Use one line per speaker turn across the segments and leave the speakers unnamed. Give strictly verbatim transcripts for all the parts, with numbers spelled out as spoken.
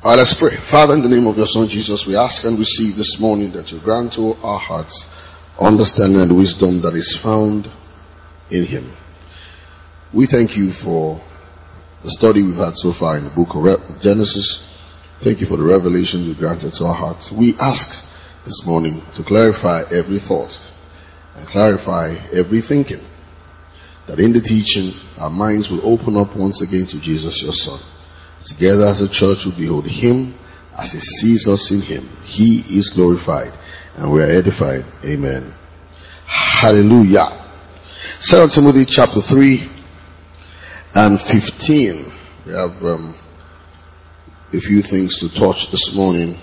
All right, let's pray. Father, in the name of your Son Jesus, we ask and receive this morning that you grant to our hearts understanding and wisdom that is found in Him. We thank you for the study we've had so far in the book of Genesis. Thank you for the revelation you granted to our hearts. We ask this morning to clarify every thought and clarify every thinking, that in the teaching our minds will open up once again to Jesus, your Son. Together as a church we behold Him as He sees us in Him. He is glorified and we are edified. Amen. Hallelujah. Second Timothy chapter three and fifteen. We have um, a few things to touch this morning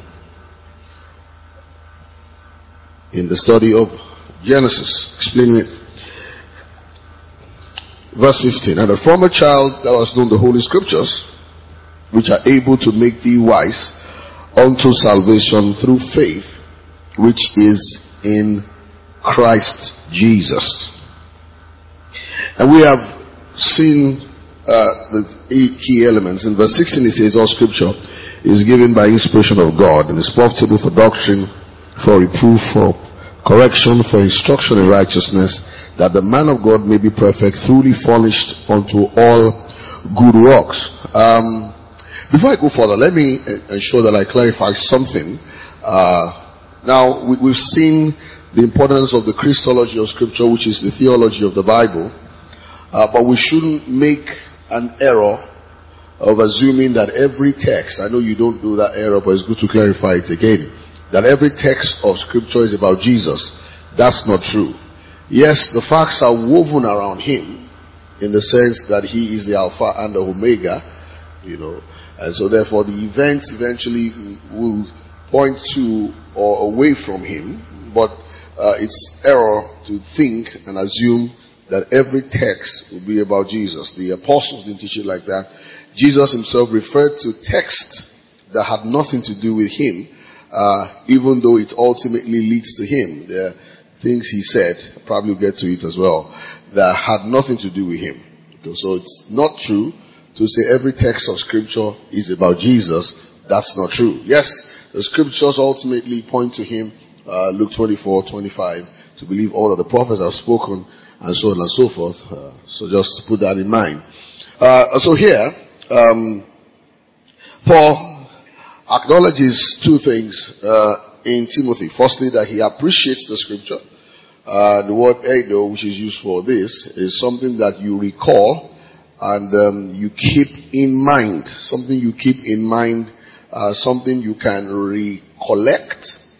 in the study of Genesis, explaining it. Verse fifteen. And a former child thou hast known the Holy Scriptures, which are able to make thee wise unto salvation through faith, which is in Christ Jesus. And we have seen uh, the key elements. In verse sixteen it says, all Scripture is given by inspiration of God and is profitable for doctrine, for reproof, for correction, for instruction in righteousness, that the man of God may be perfect, truly furnished unto all good works. Um, Before I go further, let me ensure that I clarify something. Uh, now, we, we've seen the importance of the Christology of Scripture, which is the theology of the Bible. Uh, but we shouldn't make an error of assuming that every text, I know you don't do that error, but it's good to clarify it again, that every text of Scripture is about Jesus. That's not true. Yes, the facts are woven around Him in the sense that He is the Alpha and the Omega, you know. And so therefore the events eventually will point to or away from Him. But uh, it's error to think and assume that every text will be about Jesus. The apostles didn't teach it like that. Jesus Himself referred to texts that had nothing to do with Him, uh, even though it ultimately leads to Him. There are things He said, probably we'll get to it as well, that had nothing to do with Him. Okay, so it's not true to say every text of Scripture is about Jesus. That's not true. Yes, the Scriptures ultimately point to Him, uh, Luke twenty-four, twenty-five, to believe all that the prophets have spoken, and so on and so forth. Uh, so just put that in mind. Uh, so here, um, Paul acknowledges two things uh, in Timothy. Firstly, that he appreciates the Scripture. Uh, the word eido, which is used for this, is something that you recall and um, you keep in mind, something you keep in mind, uh, something you can recollect,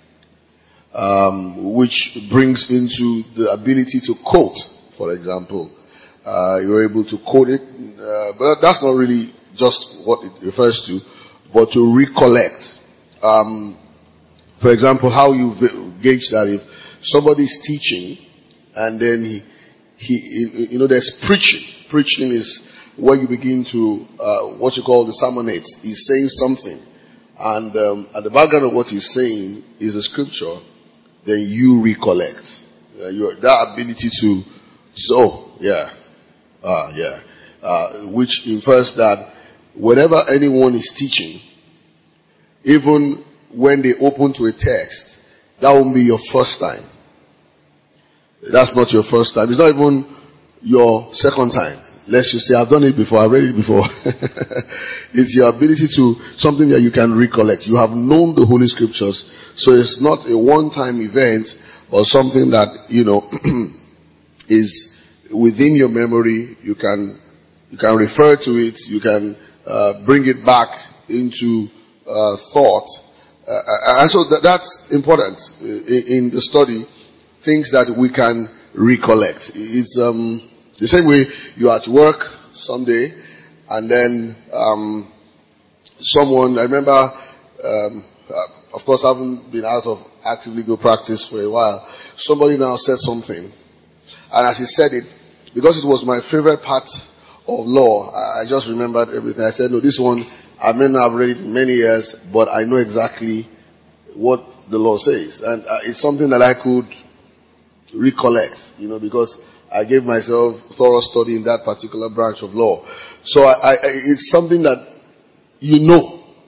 um, which brings into the ability to quote. For example, uh, you're able to quote it, uh, but that's not really just what it refers to, but to recollect. Um, for example, how you gauge that if somebody's teaching and then he, he, you know, there's preaching. Preaching is where you begin to, uh, what you call the sermonate. He's saying something. And um, at the background of what he's saying is a scripture. Then you recollect. Uh, your, that ability to, so, yeah, uh, yeah. Uh, which infers that whenever anyone is teaching, even when they open to a text, that won't be your first time. That's not your first time. It's not even your second time. Lest you say, I've done it before, I've read it before. It's your ability to, something that you can recollect. You have known the Holy Scriptures, so it's not a one-time event or something that, you know, is within your memory. You can, you can refer to it, you can uh, bring it back into uh, thought. Uh, and so that, that's important in, in the study, things that we can recollect. It's, um, the same way you're at work someday and then um, someone, I remember, um, uh, of course I haven't been out of active legal practice for a while, somebody now said something, and as he said it, because it was my favorite part of law, I just remembered everything. I said, no, this one, I may not have read it in many years, but I know exactly what the law says. And uh, it's something that I could recollect, you know, because I gave myself thorough study in that particular branch of law. So I, I, it's something that you know.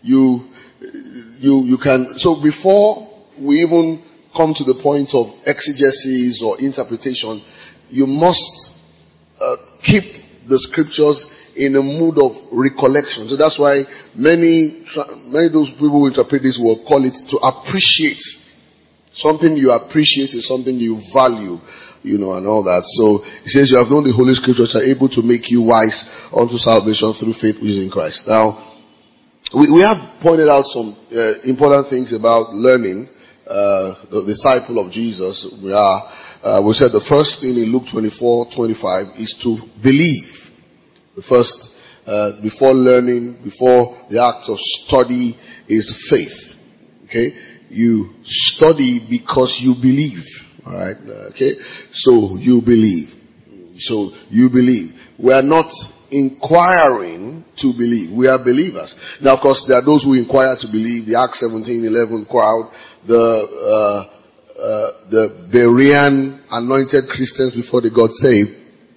You, you, you can, so before we even come to the point of exegesis or interpretation, you must uh, keep the scriptures in a mood of recollection. So that's why many, many of those people who interpret this will call it to appreciate. Something you appreciate is something you value, you know, and all that. So he says you have known the Holy Scriptures are able to make you wise unto salvation through faith which is in Christ. Now, we, we have pointed out some uh, important things about learning. Uh, the disciple of Jesus, we are, uh, we said the first thing in Luke twenty-four twenty-five is to believe. The first, uh, before learning, before the act of study is faith. Okay? You study because you believe. Alright? Okay? So, you believe. So, you believe. We are not inquiring to believe. We are believers. Now, of course, there are those who inquire to believe. The Acts seventeen eleven crowd, the, uh, uh, the Berean anointed Christians before they got saved,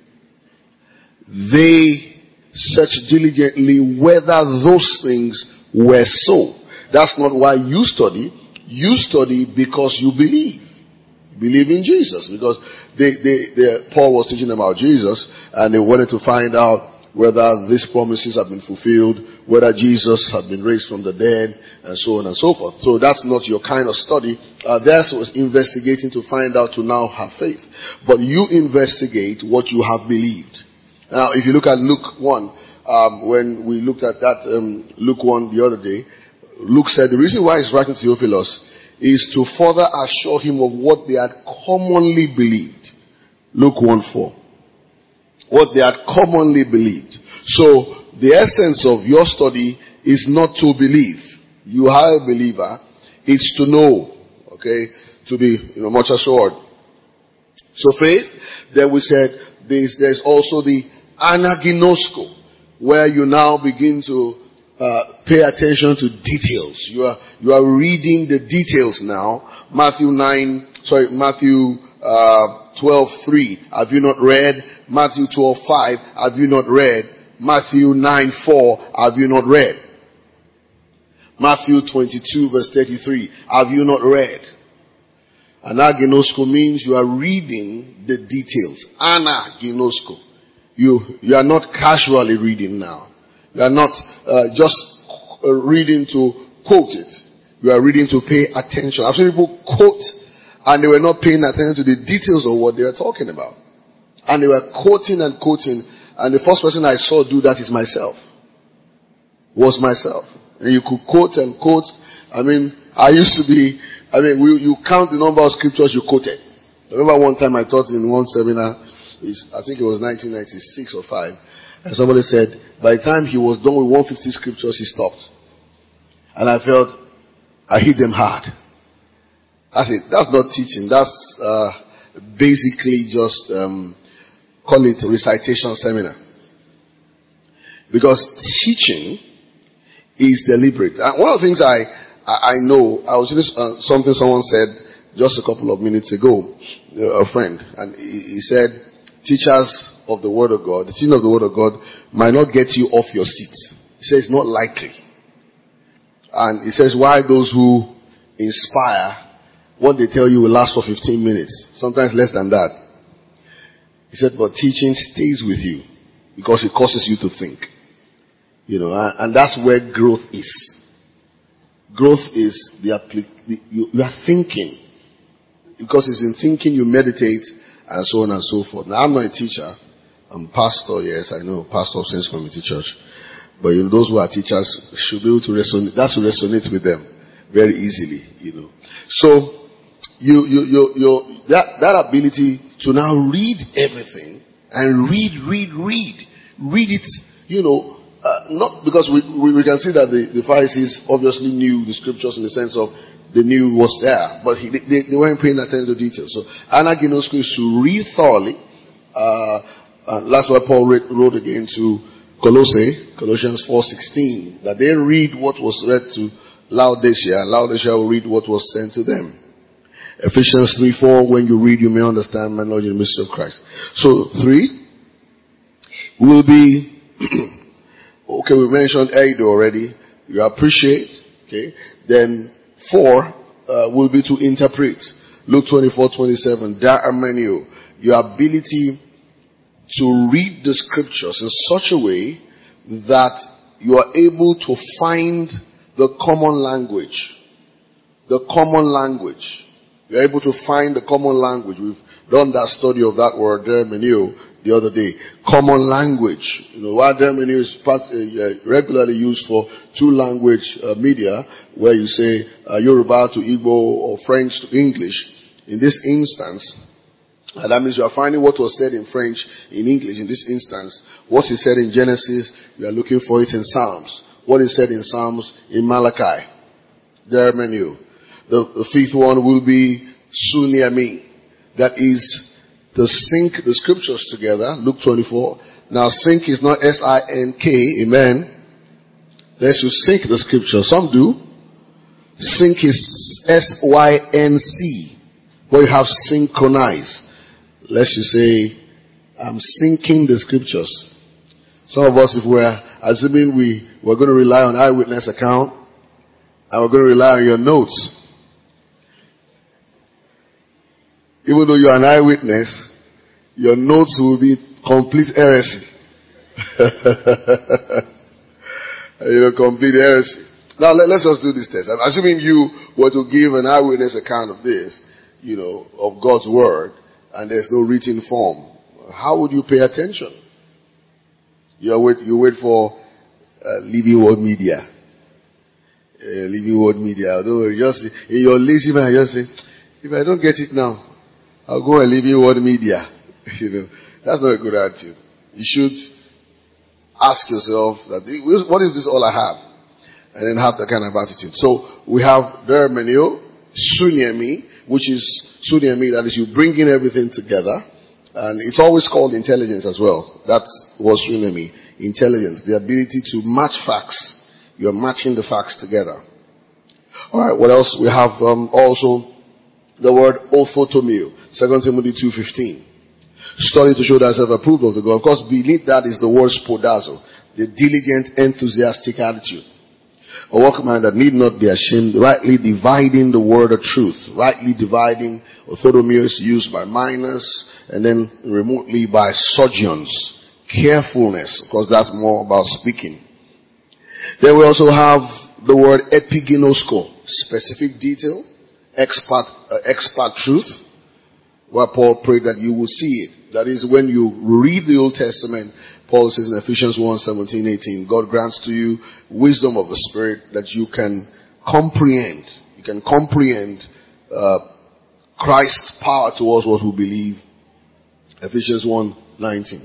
they searched diligently whether those things were so. That's not why you study. You study because you believe. Believe in Jesus. Because they, they, they, Paul was teaching them about Jesus, and they wanted to find out whether these promises have been fulfilled, whether Jesus had been raised from the dead, and so on and so forth. So that's not your kind of study. Uh, theirs was investigating to find out to now have faith. But you investigate what you have believed. Now, if you look at Luke one, um, when we looked at that um, Luke one the other day, Luke said the reason why he's writing to Theophilus is to further assure him of what they had commonly believed. Luke one four. What they had commonly believed. So, the essence of your study is not to believe. You are a believer. It's to know. Okay? To be, you know, much assured. So faith, then we said there's, there's also the anaginosko, where you now begin to Uh, pay attention to details. You are you are reading the details now. Matthew nine, sorry, Matthew uh, twelve three. Have you not read? Matthew twelve five. Have you not read? Matthew nine four. Have you not read? Matthew twenty-two verse thirty-three. Have you not read? Anaginosko means you are reading the details. Anaginosko. You you are not casually reading now. You are not uh, just uh, reading to quote it. You are reading to pay attention. I've seen people quote and they were not paying attention to the details of what they were talking about. And they were quoting and quoting. And the first person I saw do that is myself. Was myself. And you could quote and quote. I mean, I used to be, I mean, we, you count the number of scriptures you quoted. I remember one time I taught in one seminar, I think it was nineteen ninety-six or five. And somebody said, by the time he was done with one hundred fifty scriptures, he stopped. And I felt, I hit them hard. I said, that's not teaching. That's uh, basically just, um, call it recitation seminar. Because teaching is deliberate. And one of the things I, I, I know, I was just, uh, something someone said just a couple of minutes ago, uh, a friend, and he, he said, teachers of the Word of God, the teaching of the Word of God might not get you off your seat. He says it's not likely. And he says why those who inspire, what they tell you will last for fifteen minutes, sometimes less than that. He said, but teaching stays with you because it causes you to think. You know, and that's where growth is. Growth is the, the you, you are thinking. Because it's in thinking you meditate and so on and so forth. Now I'm not a teacher. I'm a pastor, yes, I know, pastor of Saints Community Church. But you know, those who are teachers should be able to resonate, that should resonate with them very easily, you know. So, you, you, you, you, that, that ability to now read everything and read, read, read, read it, you know, uh, not because we, we, we can see that the, the Pharisees obviously knew the scriptures in the sense of they knew what's there, but he, they, they weren't paying attention to details. So, anaginosko is to read thoroughly, uh, and that's why Paul wrote again to Colossae, Colossians four sixteen, that they read what was read to Laodicea, and Laodicea will read what was sent to them. Ephesians three four, when you read, you may understand my knowledge and the mystery of Christ. So, three will be, okay, we mentioned Eido already. you appreciate. Okay. Then four uh, will be to interpret. Luke twenty-four twenty-seven. Daemeneo, your ability to read the scriptures in such a way that you are able to find the common language. The common language. You're able to find the common language. We've done that study of that word, daemeneo, the other day. Common language. You know, while daemeneo is part, uh, regularly used for two language uh, media, where you say uh, Yoruba to Igbo or French to English. In this instance, and that means you are finding what was said in French, in English. In this instance, what is said in Genesis, you are looking for it in Psalms. What is said in Psalms, in Malachi. Daemeneo. The, the fifth one will be Suniami. That is to sync the scriptures together. Luke twenty-four. Now sync is not S I N K. Amen. Let's you sync the scripture. Some do. Sync is S Y N C. But you have synchronize. Let's you say, I'm syncing the scriptures. Some of us, if we're assuming we were going to rely on eyewitness account, and we're going to rely on your notes. Even though you're an eyewitness, your notes will be complete heresy. You know, complete heresy. Now let, let's just do this test. I'm assuming you were to give an eyewitness account of this, you know, of God's word, and there's no written form. How would you pay attention? You wait, you wait for uh, Living Word Media. Uh, Living Word Media. Although just in your lazy mind, you just say, if I don't get it now, I'll go and Living Word Media. You know, that's not a good attitude. You should ask yourself that, what is this all I have? And then have that kind of attitude. So we have daemeneo, suniami, which is suniami, that is you bringing everything together. And it's always called intelligence as well. That was suniami, intelligence, the ability to match facts. You're matching the facts together. Alright, what else? We have um, also the word orthotomeo, Second Timothy two fifteen. Study to show thyself approved of the God. Of course, beneath that is the word spodazo, the diligent, enthusiastic attitude. A workman that need not be ashamed, rightly dividing the word of truth. Rightly dividing, orthotomeo is used by minors, and then remotely by surgeons. Carefulness, because that's more about speaking. Then we also have the word epiginosko, specific detail, expert, uh, expert truth, where Paul prayed that you will see it. That is, when you read the Old Testament, Paul says in Ephesians one seventeen eighteen, God grants to you wisdom of the Spirit that you can comprehend. You can comprehend uh, Christ's power towards what we believe. Ephesians one nineteen.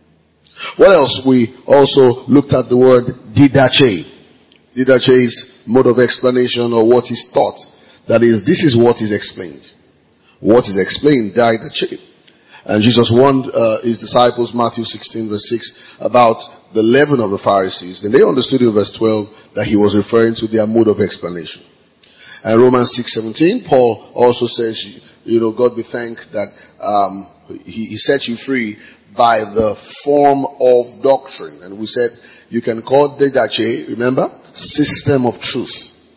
What else? We also looked at the word didache. Didache is mode of explanation, or what is taught. That is, this is what is explained. What is explained, didache. And Jesus warned uh, his disciples, Matthew sixteen verse six, about the leaven of the Pharisees. And they understood in verse twelve that he was referring to their mode of explanation. And Romans six seventeen, Paul also says, you know, God be thanked that um, he, he set you free by the form of doctrine. And we said, you can call didache, remember? System of truth.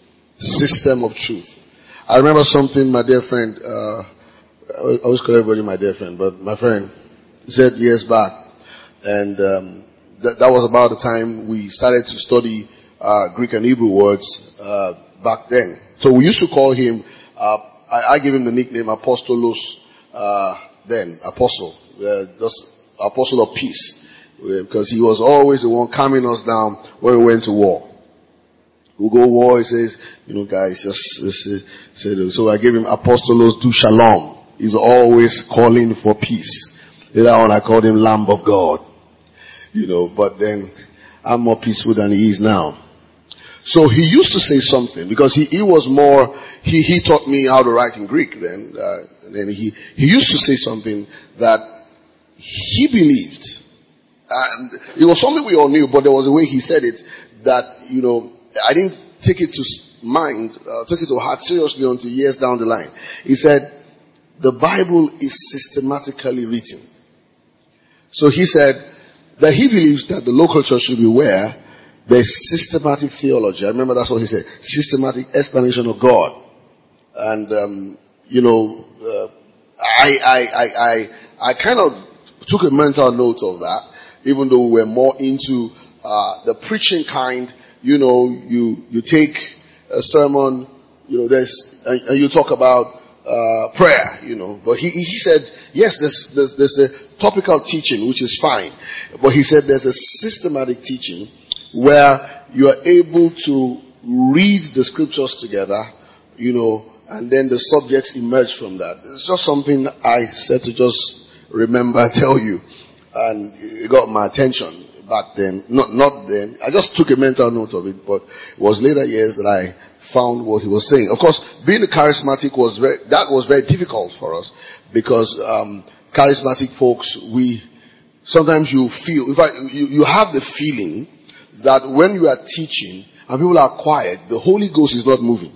System of truth. I remember something my dear friend, uh, I always call everybody my dear friend, but my friend said years back, and um, that, that was about the time we started to study uh, Greek and Hebrew words uh, back then. So we used to call him, uh, I, I gave him the nickname Apostolos uh, then, Apostle, uh, just Apostle of Peace, because he was always the one calming us down when we went to war. We go war, he says, you know, guys, just, just uh, so I gave him Apostolos du Shalom. He's always calling for peace. Later on, I called him Lamb of God. You know, but then I'm more peaceful than he is now. So he used to say something, because he, he was more, he, he taught me how to write in Greek then. Uh, and then he, he used to say something that he believed. And it was something we all knew, but there was a way he said it that, you know, I didn't take it to mind, uh, took it to heart seriously until years down the line. He said, the Bible is systematically written. So he said that he believes that the local church should be where there's systematic theology. I remember that's what he said. Systematic explanation of God. And, um, you know, uh, I, I, I, I, I kind of took a mental note of that, even though we were more into uh, the preaching kind. You know, you you take a sermon, you know, there's and, and you talk about uh, prayer, you know. But he he said yes, there's there's there's the topical teaching, which is fine. But he said there's a systematic teaching where you are able to read the scriptures together, you know, and then the subjects emerge from that. It's just something I said to just remember, tell you, and it got my attention back then. Not not then. I just took a mental note of it, but it was later years that I found what he was saying. Of course, being a charismatic was very, that was very difficult for us because um, charismatic folks, we sometimes you feel, in fact, you, you have the feeling that when you are teaching and people are quiet, the Holy Ghost is not moving.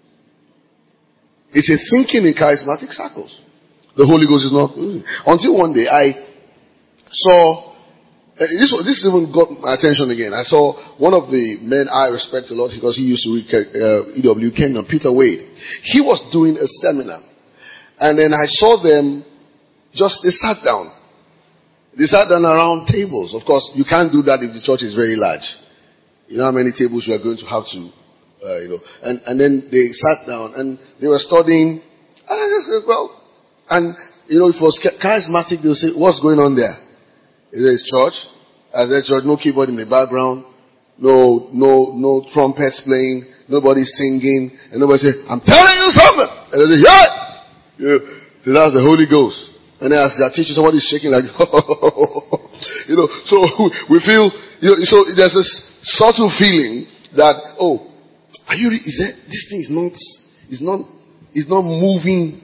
It's a thinking in charismatic circles. The Holy Ghost is not moving. Until one day I saw, uh, this, this even got my attention again. I saw one of the men I respect a lot because he used to read uh, E W Kenyon, Peter Wade. He was doing a seminar. And then I saw them just, they sat down. They sat down around tables. Of course, you can't do that if the church is very large. You know how many tables you are going to have to, uh, you know. And, and then they sat down and they were studying. And I just said, well, and, you know, if it was charismatic, they would say, what's going on there? There is church. As there church, no keyboard in the background. No, no, no trumpets playing. Nobody singing. And nobody say, I'm telling you something. And they say, yeah. Yeah. So that's the Holy Ghost. And then as their teacher, somebody is shaking like, you know, so we feel, you know, so there's this subtle feeling that, oh, are you, is that, this thing is not, is not, is not moving.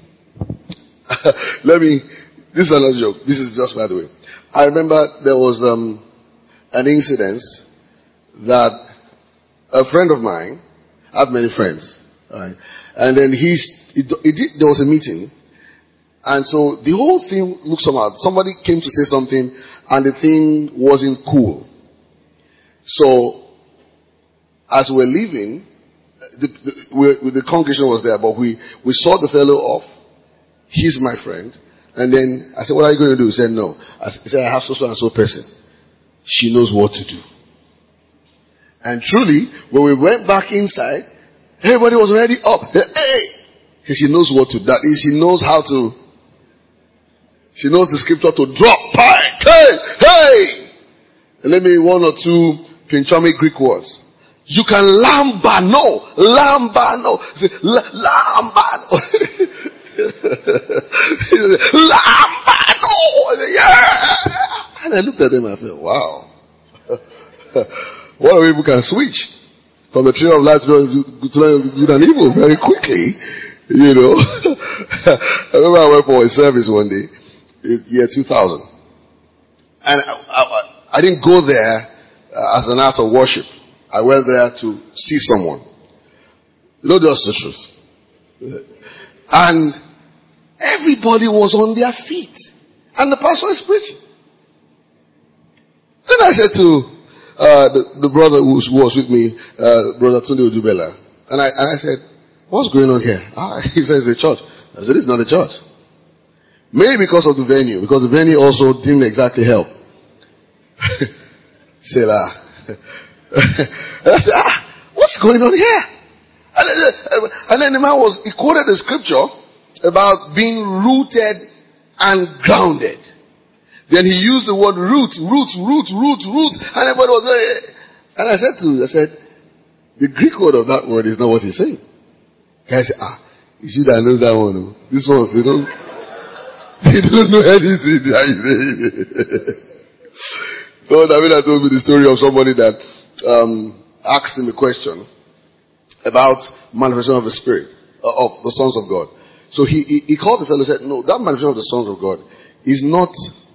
Let me, this is another joke. This is just by the way. I remember there was um, an incident that a friend of mine, I have many friends, right? And then he's, he, he did, there was a meeting, and so the whole thing looked somehow. Somebody came to say something, and the thing wasn't cool. So, as we're leaving, the, the, we, the congregation was there, but we, we saw the fellow off. He's my friend. And then I said, what are you going to do? He said, no. I said, I have so so and so person. She knows what to do. And truly, when we went back inside, everybody was already up. Hey! She knows what to do. That is, she knows how to, she knows the scripture to drop. Hey! Hey! And let me one or two pinchomic Greek words. You can lambano. Lambano. Lambano. Lambano. Yeah. And I looked at them and I felt, wow. What people can switch from the tree of life to good and evil very quickly. You know. I remember I went for a service one day, year two thousand. And I, I, I didn't go there uh, as an act of worship. I went there to see someone. You know, that's the truth. And everybody was on their feet. And the pastor is preaching. Then I said to uh, the, the brother who was with me, uh, Brother Tunde Odubela, and I, and I said, what's going on here? Ah, he says, it's a church. I said, it's not a church. Maybe because of the venue, because the venue also didn't exactly help. Say lah. And I said, ah, what's going on here? And then, and then the man was, he quoted the scripture about being rooted and grounded. Then he used the word root, root, root, root, root. And everybody was very, and I said to him, I said, the Greek word of that word is not what he's saying. Guy said, ah, it's you that knows that one. This one's, they don't, they don't know anything that he's saying. So David told me the story of somebody that um, asked him a question about manifestation of the Spirit, uh, of the sons of God. So he, he, he called the fellow and said, no, that manifestation of the sons of God is not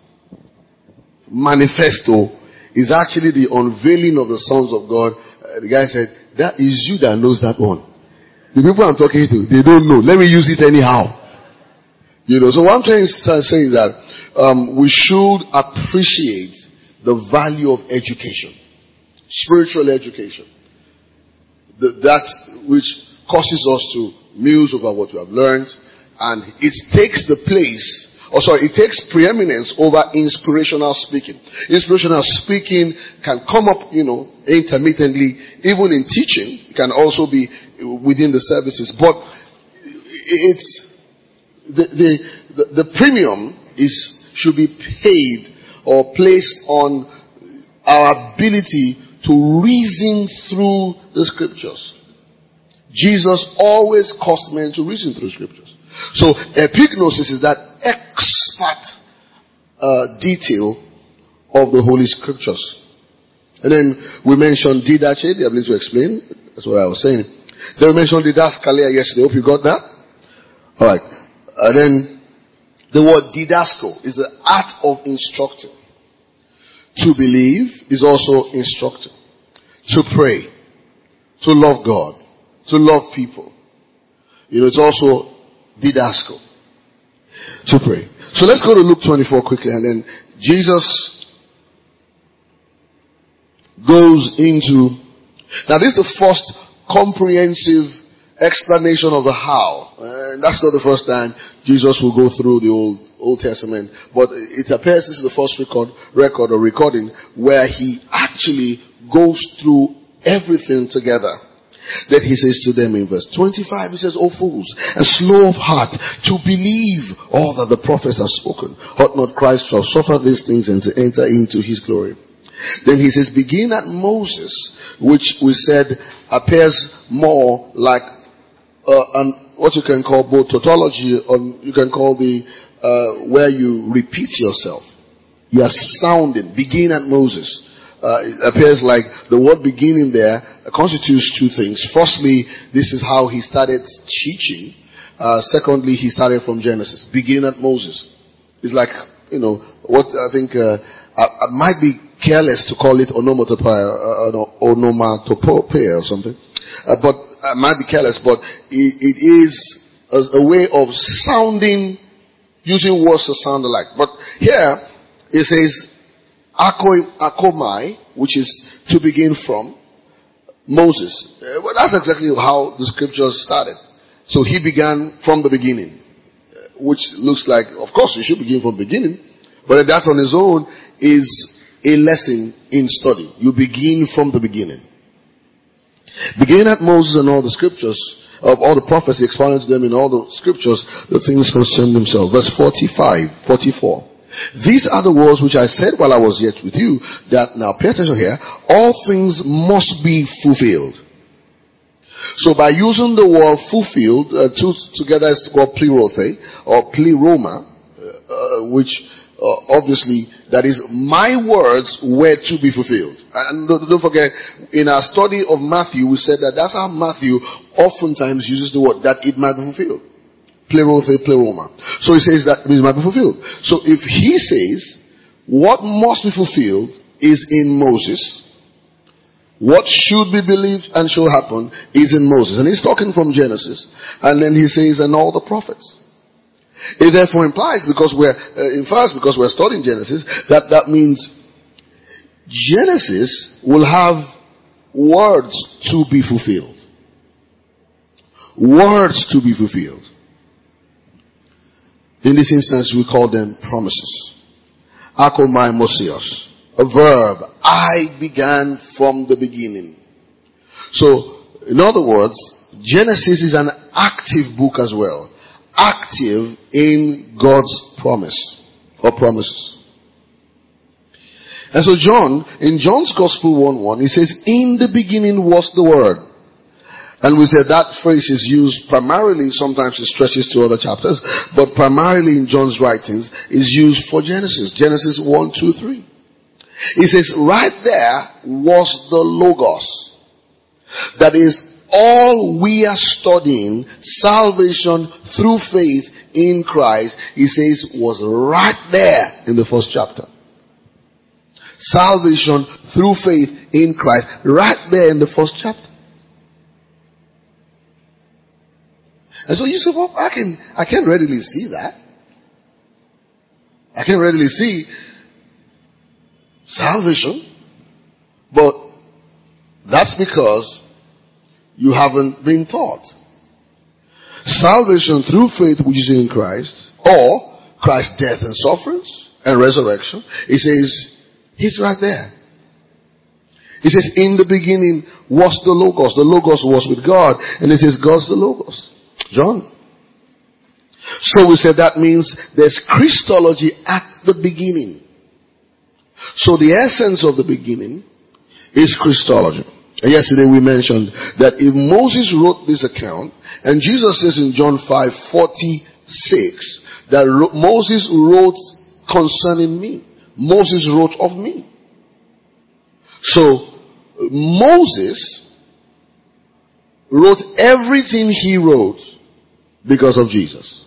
manifesto. It's actually the unveiling of the sons of God. Uh, the guy said, that is you that knows that one. The people I'm talking to, they don't know. Let me use it anyhow. You know, so what I'm trying to say is that um, we should appreciate the value of education. spiritual education. The, that which causes us to muse over what we have learned, and it takes the place, or sorry, it takes preeminence over inspirational speaking. Inspirational speaking can come up, you know, intermittently, even in teaching. It can also be within the services, but it's the the the, the premium is should be paid or placed on our ability to reason through the scriptures. Jesus always caused men to reason through scriptures. So epignosis is that expert uh, detail of the Holy Scriptures. And then we mentioned didache, the ability to explain. That's what I was saying. Then we mentioned didaskalia yesterday. Hope you got that. All right. And then the word didasco is the art of instructing. To believe is also instructing. To pray. To love God. To love people. You know, it's also didasco. To pray. So let's go to Luke twenty-four quickly, and then Jesus goes into, now this is the first comprehensive explanation of the how. And that's not the first time Jesus will go through the Old Old Testament, but it appears this is the first record, record or recording where he actually goes through everything together. Then he says to them in verse twenty-five, he says, O fools, and slow of heart to believe all that the prophets have spoken. Ought not Christ to have suffered these things and to enter into his glory? Then he says, begin at Moses, which we said appears more like uh, an, what you can call both tautology, or you can call the uh, where you repeat yourself. You are sounding. Begin at Moses. Uh, it appears like the word beginning there constitutes two things. Firstly, this is how he started teaching. Uh, secondly, he started from Genesis. Begin at Moses. It's like, you know, what I think, uh, I, I might be careless to call it onomatopoeia, uh, onomatopoeia or something. Uh, but I might be careless, but it, it is a, a way of sounding, using words to sound alike. But here, it says, akomai, which is to begin from Moses. Uh, well, that's exactly how the scriptures started. So he began from the beginning, uh, which looks like, of course, you should begin from the beginning, but that on its own is a lesson in study. You begin from the beginning. Begin at Moses and all the scriptures, of all the prophets, expounding to them in all the scriptures the things concern themselves. Verse forty-five, forty-four. These are the words which I said while I was yet with you, that, now pay attention here, all things must be fulfilled. So by using the word fulfilled, uh, two together is called plerothe, or pleroma, uh, which uh, obviously, that is, my words were to be fulfilled. And don't, don't forget, in our study of Matthew, we said that that's how Matthew oftentimes uses the word, that it might be fulfilled. Plerothe, pleroma. So he says that it might be fulfilled. So if he says what must be fulfilled is in Moses, what should be believed and shall happen is in Moses. And he's talking from Genesis. And then he says, and all the prophets. It therefore implies, because we're, uh, in first, because we're studying Genesis, that that means Genesis will have words to be fulfilled. Words to be fulfilled. In this instance, we call them promises. Akomai mosios. A verb. I began from the beginning. So, in other words, Genesis is an active book as well. Active in God's promise. Or promises. And so John, in John's Gospel one one, he says, in the beginning was the Word. And we said that phrase is used primarily, sometimes it stretches to other chapters, but primarily in John's writings is used for Genesis. Genesis one, two, three. It says, right there was the Logos. That is, all we are studying, salvation through faith in Christ, he says, was right there in the first chapter. Salvation through faith in Christ, right there in the first chapter. And so you say, well, I can, I can readily see that. I can readily see salvation. But That's because you haven't been taught. Salvation through faith which is in Christ, or Christ's death and sufferings and resurrection, it says, he's right there. It says, in the beginning was the Logos. The Logos was with God. And it says, God's the Logos. John. So we said that means there's Christology at the beginning. So the essence of the beginning is Christology. And yesterday we mentioned that if Moses wrote this account, and Jesus says in John five forty-six that Moses wrote concerning me. Moses wrote of me. So Moses wrote everything he wrote because of Jesus.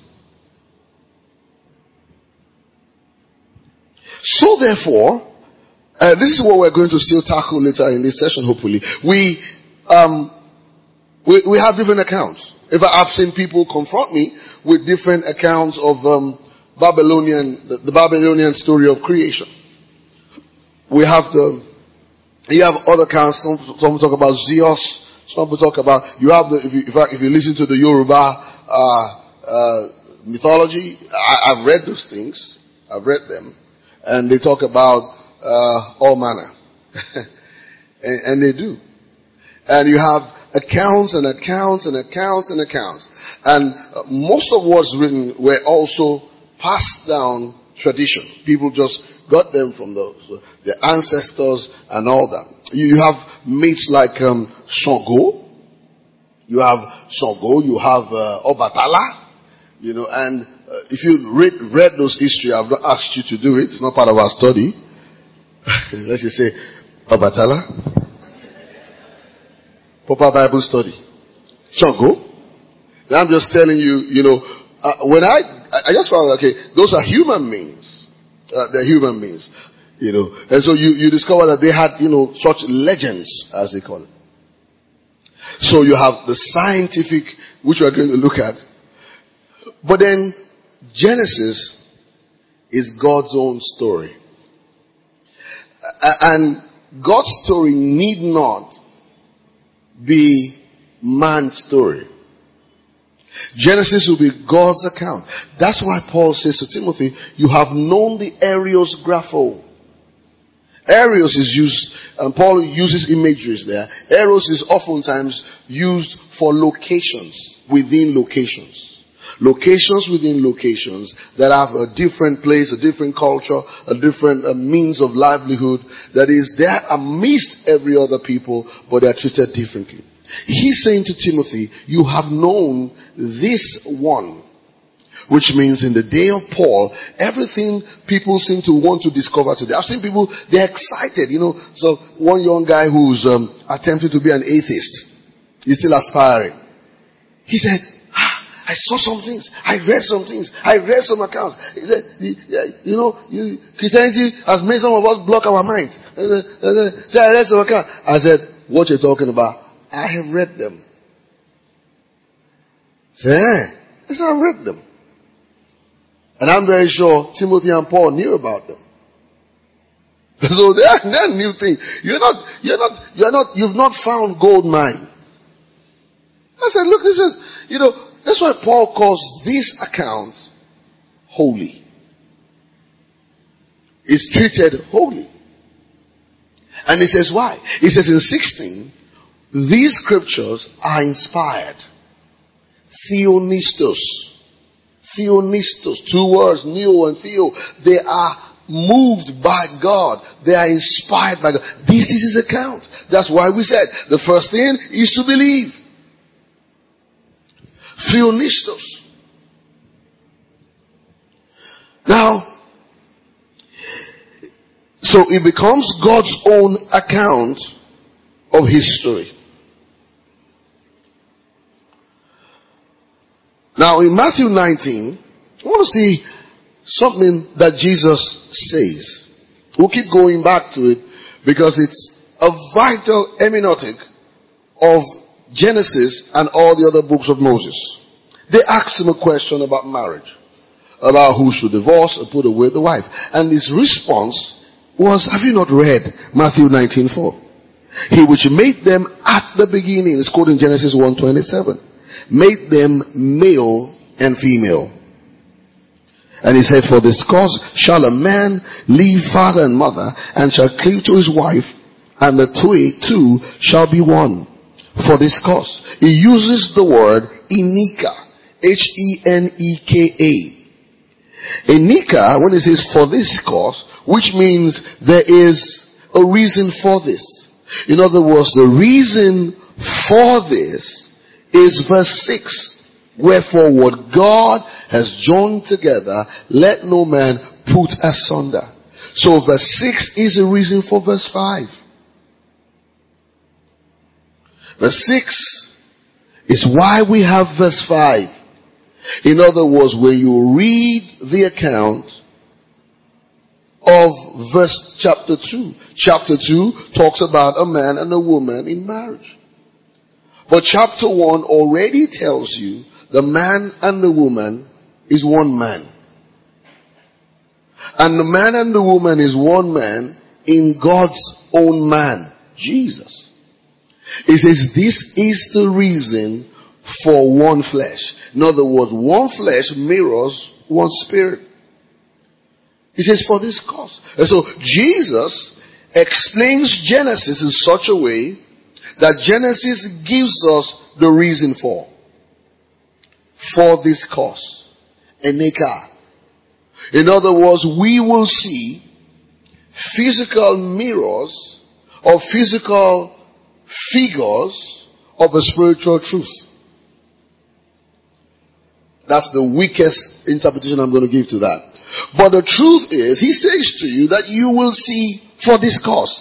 So therefore, uh, this is what we're going to still tackle later in this session, hopefully. We, um, we, we have different accounts. In fact, I've seen people confront me with different accounts of um, Babylonian, the, the Babylonian story of creation. We have the, you have other accounts. Some, some talk about Zeus. Some people talk about, you have the, if you, in fact, if you listen to the Yoruba uh, uh, mythology, I, I've read those things. I've read them. And they talk about uh, all manner. and, and they do. And you have accounts and accounts and accounts and accounts. And uh, most of what's written were also passed down tradition. People just got them from those, their ancestors and all that. You, you have myths like um, Shango. You have Shango. You have uh, Obatala. You know, and uh, if you read, read those history, I've not asked you to do it. It's not part of our study. Let's just say Obatala. Proper Bible study. Shango. Now I'm just telling you, you know, uh, when I, I just found, okay, those are human beings. Uh, they're human beings. You know, and so you, you discover that they had, you know, such legends, as they call it. So you have the scientific, which we're going to look at. But then, Genesis is God's own story. And God's story need not be man's story. Genesis will be God's account. That's why Paul says to Timothy, you have known the Areos Grapho. Areos is used, and Paul uses imageries there. Areos is oftentimes used for locations, within locations. Locations within locations that have a different place, a different culture, a different uh, means of livelihood. That is, they are amidst every other people, but they are treated differently. He's saying to Timothy, you have known this one. Which means in the day of Paul, everything people seem to want to discover today. I've seen people, they're excited, you know. So one young guy who's um, attempting to be an atheist, he's still aspiring. He said, I saw some things. I read some things. I read some accounts. He said, you know, you, Christianity has made some of us block our minds. So I read some accounts. I said, what you're talking about? I have read them. He said, eh. I said, I've read them. And I'm very sure Timothy and Paul knew about them. So they're, they're new things. You're not, you're not, you're not, you've not found gold mine. I said, look, this is, you know, that's why Paul calls this account holy. It's treated holy. And he says why? He says in sixteen, these scriptures are inspired. Theonistos. Theonistos. Two words, neo and theo. They are moved by God. They are inspired by God. This is his account. That's why we said the first thing is to believe. Theonistos. Now, so it becomes God's own account of history. Now in Matthew nineteen, I want to see something that Jesus says. We'll keep going back to it because it's a vital hermeneutic of Genesis and all the other books of Moses. They asked him a question about marriage, about who should divorce or put away the wife. And his response was, have you not read Matthew nineteen four? He which made them at the beginning, it's quoted in Genesis one twenty-seven, made them male and female. And he said, for this cause shall a man leave father and mother, and shall cleave to his wife, and the two shall be one. For this cause. He uses the word Enika. H E N E K A. Enika, when it says for this cause, which means there is a reason for this. In other words, the reason for this is verse six. Wherefore what God has joined together, let no man put asunder. So verse six is the reason for verse five. Verse six is why we have verse five. In other words, when you read the account of verse chapter two, chapter two talks about a man and a woman in marriage. But chapter one already tells you the man and the woman is one man. And the man and the woman is one man in God's own man, Jesus. It says this is the reason for one flesh. In other words, one flesh mirrors one spirit. He says for this cause. And so Jesus explains Genesis in such a way that Genesis gives us the reason for. For this cause. Eneka. In other words, we will see physical mirrors or physical figures of a spiritual truth. That's the weakest interpretation I'm going to give to that. But the truth is, he says to you that you will see for this cause.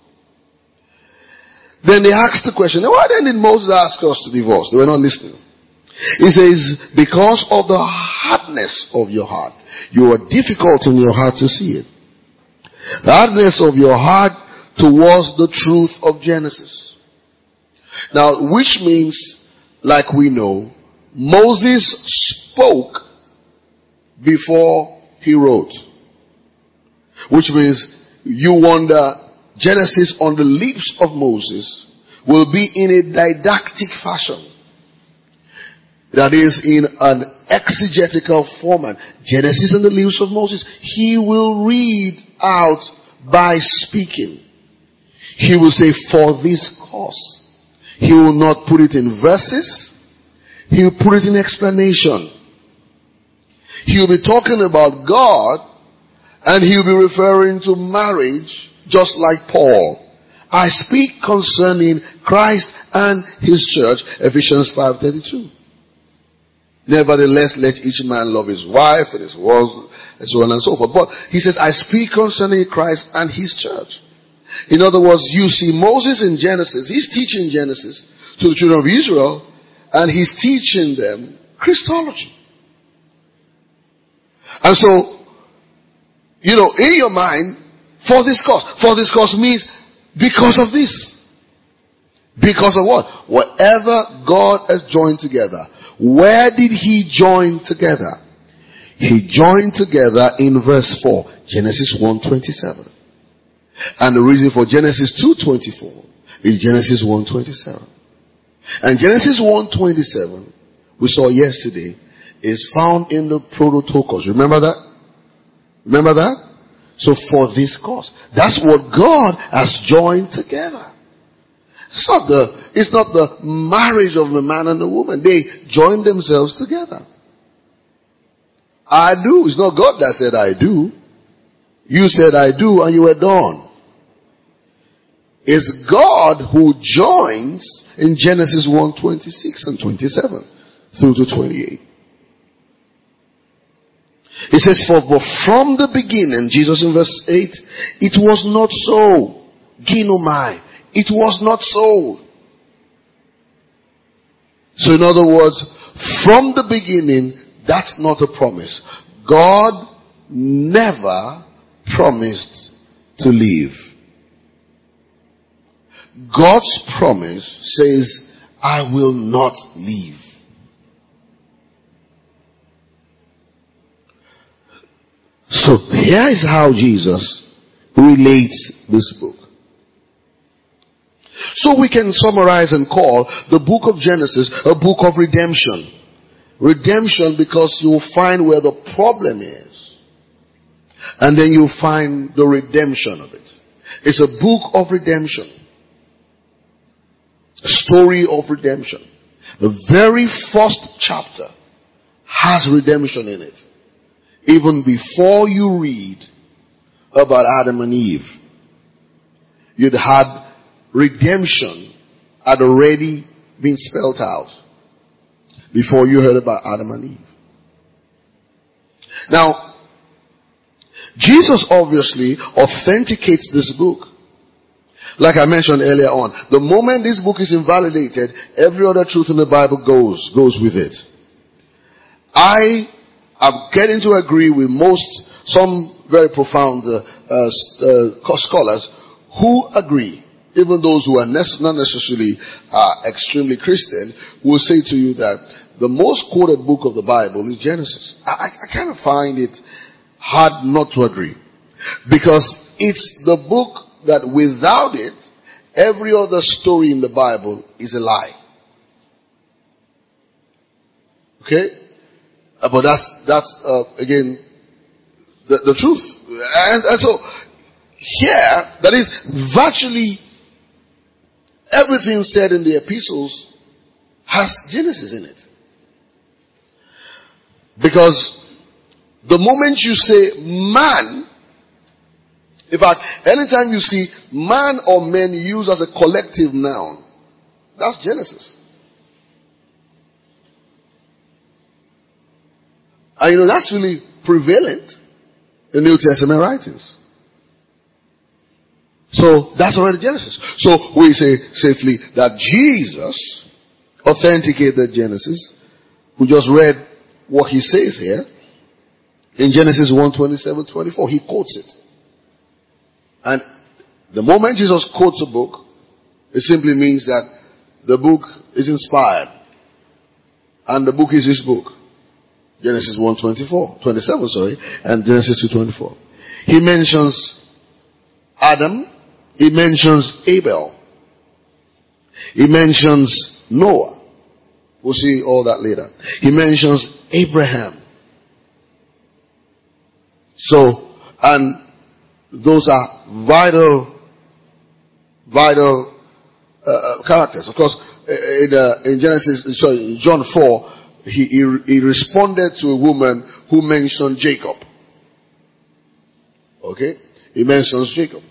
Then they asked the question, why then did Moses ask us to divorce? They were not listening. He says, because of the hardness of your heart. You are difficult in your heart to see it. The hardness of your heart towards the truth of Genesis. Now, which means, like we know, Moses spoke before he wrote. Which means, you wonder, Genesis on the lips of Moses will be in a didactic fashion. That is, in an exegetical format. Genesis on the lips of Moses. He will read out by speaking. He will say, for this cause. He will not put it in verses. He will put it in explanation. He will be talking about God, and he will be referring to marriage, just like Paul. I speak concerning Christ and his church, Ephesians five thirty-two. Nevertheless, let each man love his wife and his wife, and so on and so forth. But he says, I speak concerning Christ and his church. In other words, you see Moses in Genesis, he's teaching Genesis to the children of Israel, and he's teaching them Christology. And so, you know, in your mind, for this cause. For this cause means because of this. Because of what? Whatever God has joined together. Where did he join together? He joined together in verse four. Genesis one twenty-seven. And the reason for Genesis two twenty-four is Genesis one twenty-seven. And Genesis one twenty-seven, we saw yesterday, is found in the Prototokos. Remember that? Remember that? So for this cause. That's what God has joined together. It's not the, it's not the marriage of the man and the woman. They joined themselves together. I do. It's not God that said I do. You said I do and you were done. It's God who joins in Genesis one twenty-six and twenty-seven through to twenty-eight. It says, for from the beginning, Jesus in verse eight, it was not so. Ginomai. It was not so. So in other words, from the beginning, that's not a promise. God never promised to leave. God's promise says, I will not leave. So here is how Jesus relates this book. So we can summarize and call the book of Genesis a book of redemption. Redemption, because you'll find where the problem is. And then you'll find the redemption of it. It's a book of redemption. A story of redemption. The very first chapter has redemption in it. Even before you read about Adam and Eve, you'd had redemption had already been spelled out before you heard about Adam and Eve. Now, Jesus obviously authenticates this book. Like I mentioned earlier on, the moment this book is invalidated, every other truth in the Bible goes, goes with it. I am getting to agree with most, some very profound uh, uh, uh, scholars who agree, even those who are ne- not necessarily uh, extremely Christian, will say to you that the most quoted book of the Bible is Genesis. I, I kind of find it hard not to agree. Because it's the book that without it, every other story in the Bible is a lie. Okay? Uh, but that's, that's uh, again, the, the truth. And, and so, here, that is virtually everything said in the epistles has Genesis in it. Because the moment you say man, in fact, anytime you see man or men used as a collective noun, that's Genesis. And you know, that's really prevalent in New Testament writings. So, that's already Genesis. So, we say safely that Jesus authenticated Genesis. We just read what he says here. In Genesis one twenty-seven twenty-four, he quotes it. And the moment Jesus quotes a book, it simply means that the book is inspired. And the book is his book. Genesis one twenty-four, twenty-seven, sorry, and Genesis two twenty-four. He mentions Adam. He mentions Abel. He mentions Noah. We'll see all that later. He mentions Abraham. So, and those are vital, vital uh, characters. Of course, in, uh, in Genesis, sorry, in John four, he, he, he responded to a woman who mentioned Jacob. Okay? He mentions Jacob.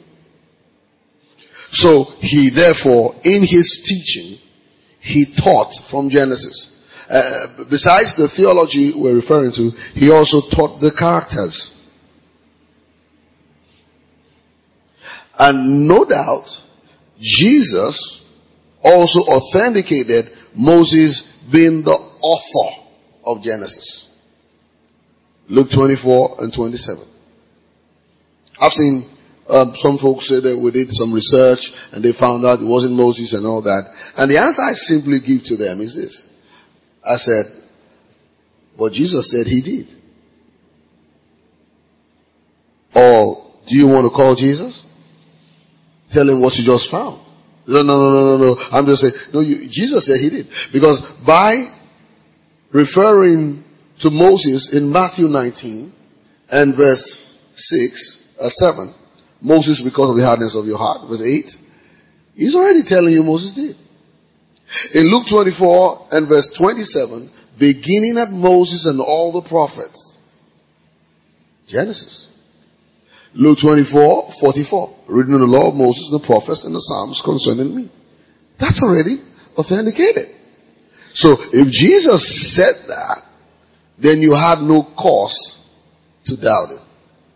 So, he therefore, in his teaching, he taught from Genesis. Uh, besides the theology we're referring to, he also taught the characters. And no doubt, Jesus also authenticated Moses being the author of Genesis. Luke twenty-four and twenty-seven. I've seen um, some folks say that we did some research and they found out it wasn't Moses and all that. And the answer I simply give to them is this. I said, but Jesus said he did. Or, do you want to call Jesus? Tell him what you just found. No, no, no, no, no, no. I'm just saying, no, you, Jesus said he did. Because by referring to Moses in Matthew nineteen and verse six, uh, seven, Moses, because of the hardness of your heart, verse eight, he's already telling you Moses did. In Luke twenty-four and verse twenty-seven, beginning at Moses and all the prophets, Genesis. Luke twenty-four, forty-four. Reading the law of Moses and the prophets and the Psalms concerning me. That's already authenticated. So, if Jesus said that, then you had no cause to doubt it.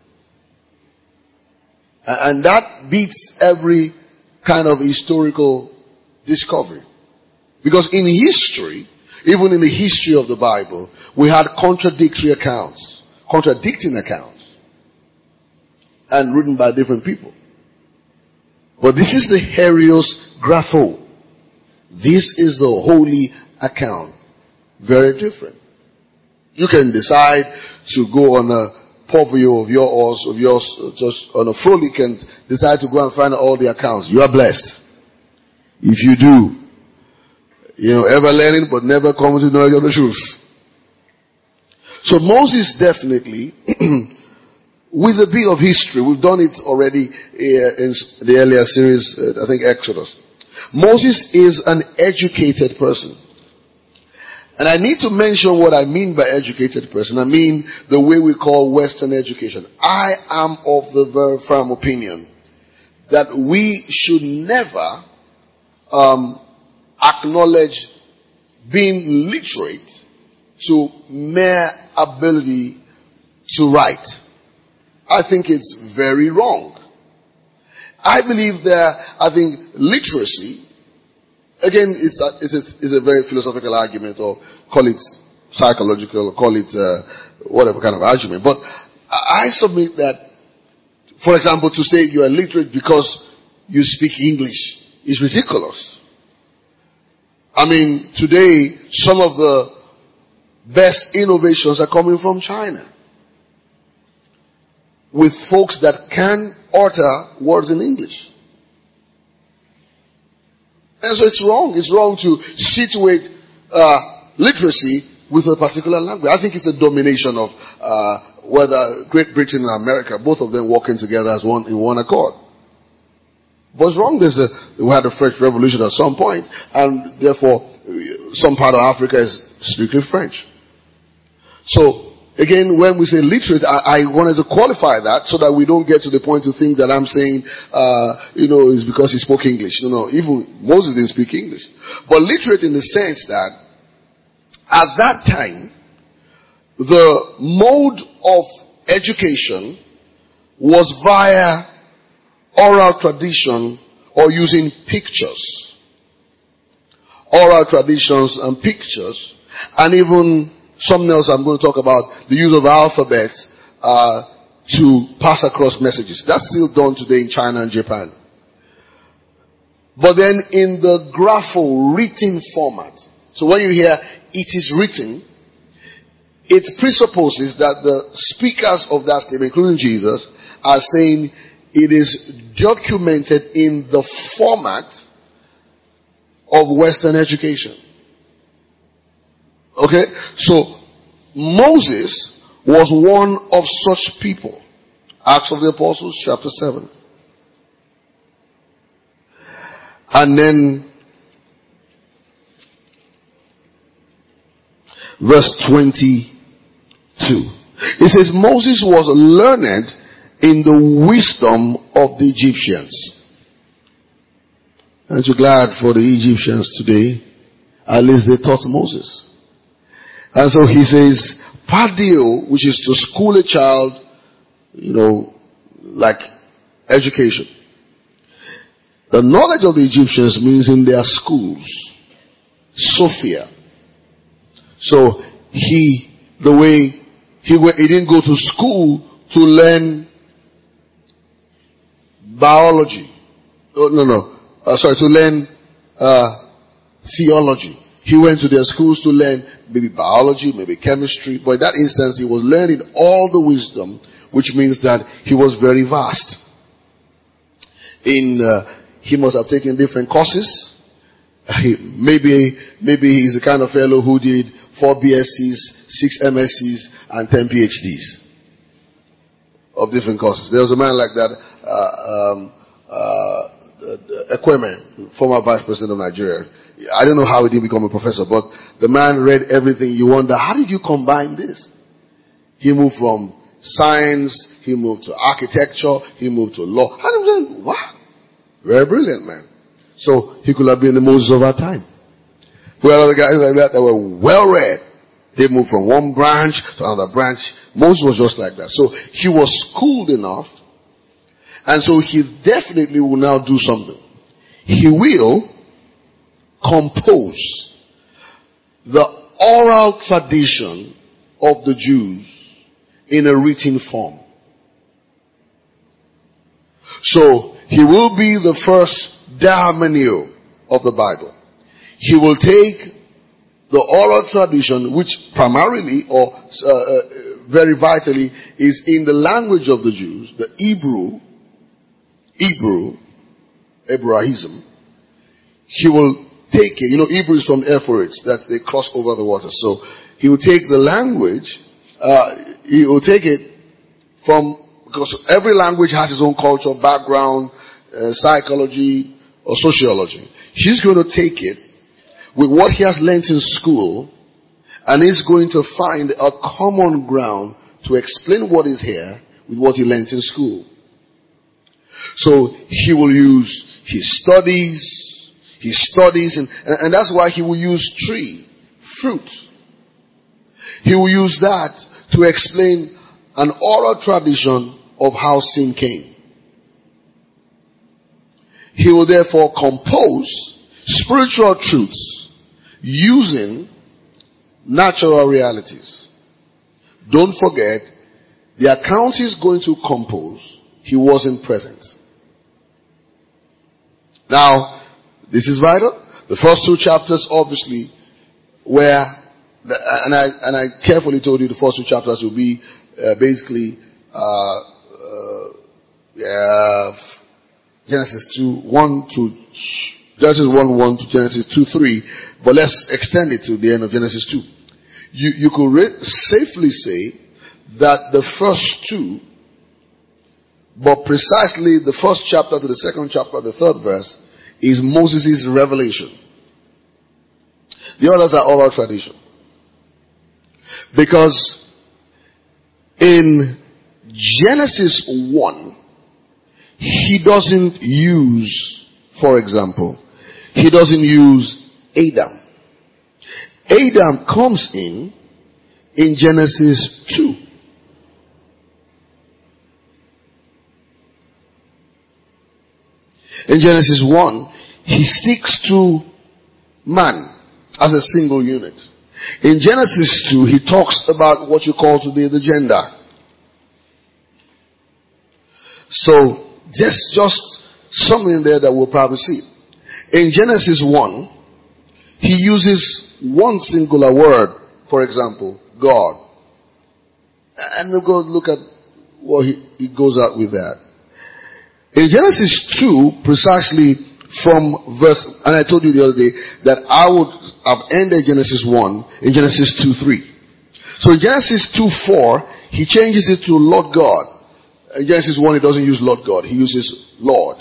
And that beats every kind of historical discovery. Because in history, even in the history of the Bible, we had contradictory accounts, contradicting accounts. And written by different people. But this is the Herios Grapho. This is the holy account. Very different. You can decide to go on a povio of yours, of yours, just on a frolic and decide to go and find all the accounts. You are blessed. If you do, you know, ever learning but never coming to knowledge of the truth. So Moses definitely, with a bit of history, we've done it already in the earlier series, I think Exodus. Moses is an educated person. And I need to mention what I mean by educated person. I mean the way we call Western education. I am of the very firm opinion that we should never um, acknowledge being literate to mere ability to write. I think it's very wrong. I believe that, I think literacy, again, it's a, it's, a, it's a very philosophical argument, or call it psychological, or call it uh, whatever kind of argument. But I submit that, for example, to say you are literate because you speak English is ridiculous. I mean, today, some of the best innovations are coming from China, with folks that can utter words in English. And so it's wrong. It's wrong to situate uh, literacy with a particular language. I think it's a domination of uh, whether Great Britain and America, both of them working together as one in one accord. But it's wrong. There's a, we had a French Revolution at some point, and therefore some part of Africa is strictly French. So again, when we say literate, I, I wanted to qualify that so that we don't get to the point to think that I'm saying, uh, you know, it's because he spoke English. No, no, even Moses didn't speak English. But literate in the sense that at that time, the mode of education was via oral tradition or using pictures. Oral traditions and pictures, and even something else I'm going to talk about, the use of alphabet uh, to pass across messages. That's still done today in China and Japan. But then in the grapho written format. So when you hear it is written, it presupposes that the speakers of that statement, including Jesus, are saying it is documented in the format of Western education. Okay? So, Moses was one of such people. Acts of the Apostles, chapter seven. And then, verse twenty-two. It says, Moses was learned in the wisdom of the Egyptians. Aren't you glad for the Egyptians today? At least they taught Moses. And so he says, padio, which is to school a child, you know, like education. The knowledge of the Egyptians means in their schools. Sophia. So he, the way he went, he didn't go to school to learn biology. Oh, no, no. Uh, sorry, to learn uh, theology. He went to their schools to learn maybe biology, maybe chemistry. But in that instance, he was learning all the wisdom, which means that he was very vast. In uh, he must have taken different courses. He, maybe maybe he's the kind of fellow who did four B S Cs, six M S Cs, and ten P H Ds of different courses. There was a man like that. Uh, um, uh, Ekweme, former vice president of Nigeria. I don't know how he didn't become a professor, but the man read everything. You wonder, how did you combine this? He moved from science, he moved to architecture, he moved to law. How did you, what? Very brilliant man. So he could have been the Moses of our time. We had other guys like that that were well read. They moved from one branch to another branch. Moses was just like that. So he was schooled enough. And so he definitely will now do something. He will compose the oral tradition of the Jews in a written form. So he will be the first daimonion of the Bible. He will take the oral tradition, which primarily or uh, uh, very vitally is in the language of the Jews, the Hebrew, Hebrew, Hebraism. he will take it. You know, Hebrew is from Ephorites, that they cross over the water. So he will take the language, uh, he will take it from, because every language has its own culture, background, uh, psychology, or sociology. He's going to take it with what he has learnt in school, and he's going to find a common ground to explain what is here with what he learnt in school. So he will use his studies, his studies, and, and that's why he will use tree, fruit. He will use that to explain an oral tradition of how sin came. He will therefore compose spiritual truths using natural realities. Don't forget, the account he's going to compose, he wasn't present. Now, this is vital. The first two chapters, obviously, where, and I and I carefully told you the first two chapters will be uh, basically uh, uh, yeah, Genesis two one to Genesis one one to Genesis two three, but let's extend it to the end of Genesis two. You you could re- safely say that the first two, but precisely the first chapter to the second chapter, the third verse, is Moses' revelation. The others are oral tradition. Because in Genesis one, he doesn't use, for example, he doesn't use Adam. Adam comes in in Genesis two. In Genesis one, he sticks to man as a single unit. In Genesis two, he talks about what you call today the gender. So, just, just something there that we'll probably see. In Genesis one, he uses one singular word, for example, God. And we'll go look at what he, he goes out with that. In Genesis two, precisely from verse, and I told you the other day that I would have ended Genesis one in Genesis two three. So in Genesis two four, he changes it to Lord God. In Genesis one, he doesn't use Lord God, he uses Lord.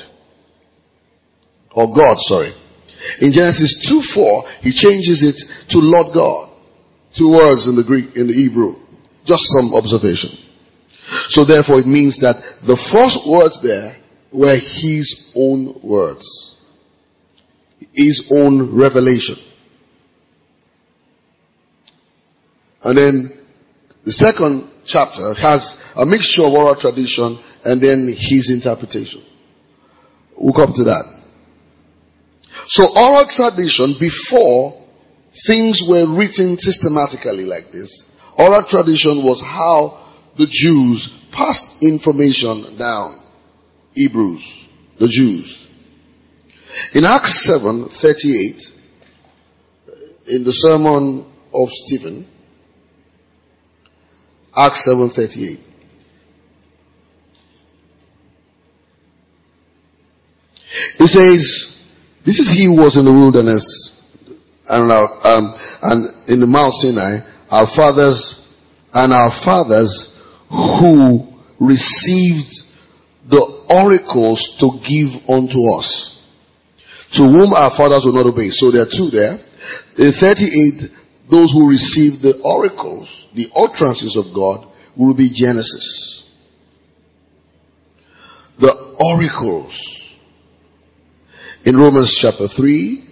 Or God, sorry. In Genesis two four, he changes it to Lord God. Two words in the Greek, in the Hebrew. Just some observation. So therefore it means that the first words there were his own words. His own revelation. And then the second chapter has a mixture of oral tradition and then his interpretation. We'll come to that. So oral tradition, before things were written systematically like this, oral tradition was how the Jews passed information down. Hebrews, the Jews. In Acts seven thirty-eight, in the sermon of Stephen, Acts seven thirty-eight, it says, this is he who was in the wilderness and, our, um, and in the Mount Sinai, our fathers and our fathers who received the oracles to give unto us, to whom our fathers will not obey. So there are two there. In thirty-eight, those who received the oracles, the utterances of God, will be Genesis. The oracles. In Romans chapter three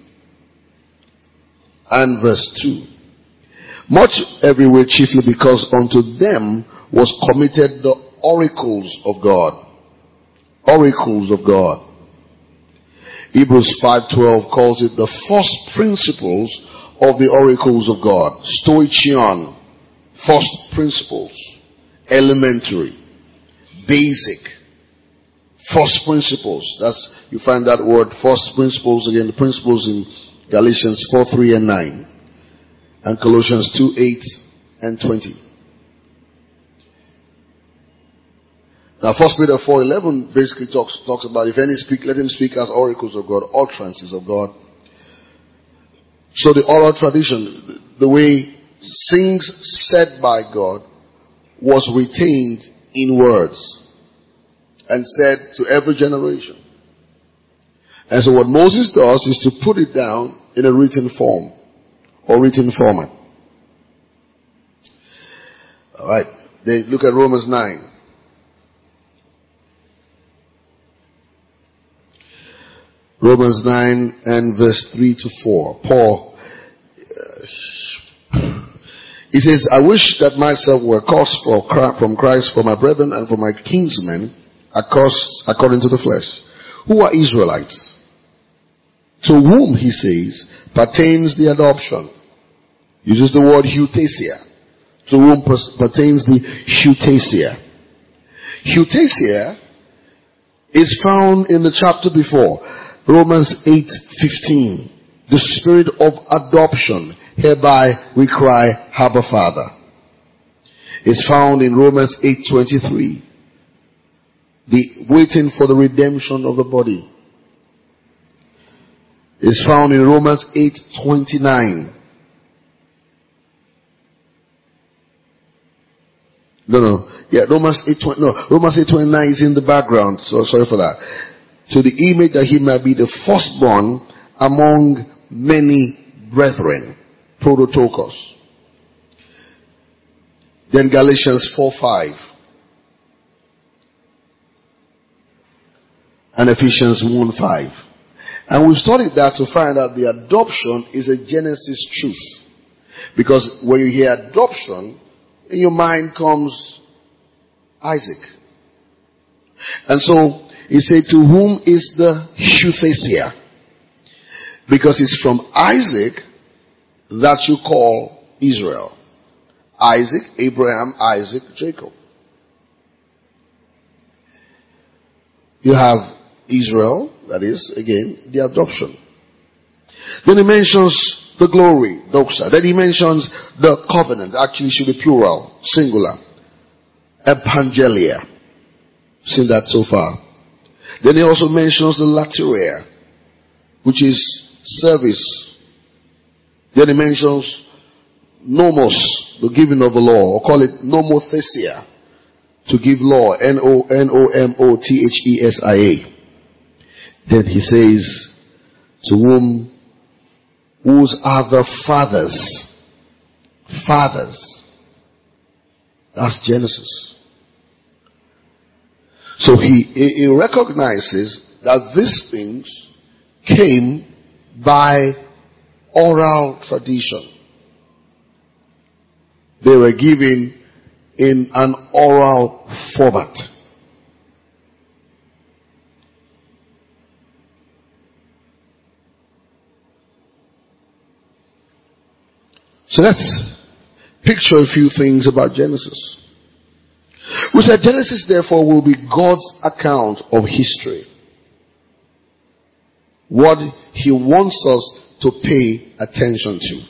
and verse two. Much everywhere, chiefly because unto them was committed the oracles of God. Oracles of God. Hebrews five twelve calls it the first principles of the oracles of God. Stoichion. First principles. Elementary. Basic. First principles. That's, you find that word first principles again, the principles in Galatians four three and nine. And Colossians two eight and twenty. Now, First Peter four eleven basically talks talks about if any speak, let him speak as oracles of God, utterances of God. So the oral tradition, the way things said by God was retained in words and said to every generation. And so what Moses does is to put it down in a written form or written format. Alright, then look at Romans nine. Romans nine and verse three to four. Paul, uh, he says, I wish that myself were cursed for, from Christ for my brethren and for my kinsmen, accursed according to the flesh, who are Israelites, to whom, he says, pertains the adoption. Uses the word hutesia. To whom pertains the hutesia. Hutesia is found in the chapter before, Romans eight fifteen. The spirit of adoption, hereby we cry, Abba, Father. It's found in Romans eight twenty-three. The waiting for the redemption of the body. Is found in Romans eight twenty-nine. No, no. Yeah, Romans eight twenty, no, Romans eight twenty-nine is in the background. So sorry for that. To the image that he might be the firstborn among many brethren. Prototokos. Then Galatians four five. And Ephesians one five. And we've studied that to find out the adoption is a Genesis truth. Because when you hear adoption, in your mind comes Isaac. And so, he said, to whom is the huthesia? Because it's from Isaac that you call Israel. Isaac, Abraham, Isaac, Jacob. You have Israel, that is, again, the adoption. Then he mentions the glory, doxa. Then he mentions the covenant. Actually, it should be plural, singular. Evangelia. Seen that so far. Then he also mentions the lateria, which is service. Then he mentions nomos, the giving of the law, or call it nomothesia, to give law, N O N O M O T H E S I A. Then he says, to whom, whose are the fathers. Fathers. That's Genesis. So he, he recognizes that these things came by oral tradition. They were given in an oral format. So let's picture a few things about Genesis. We said Genesis therefore will be God's account of history. What he wants us to pay attention to.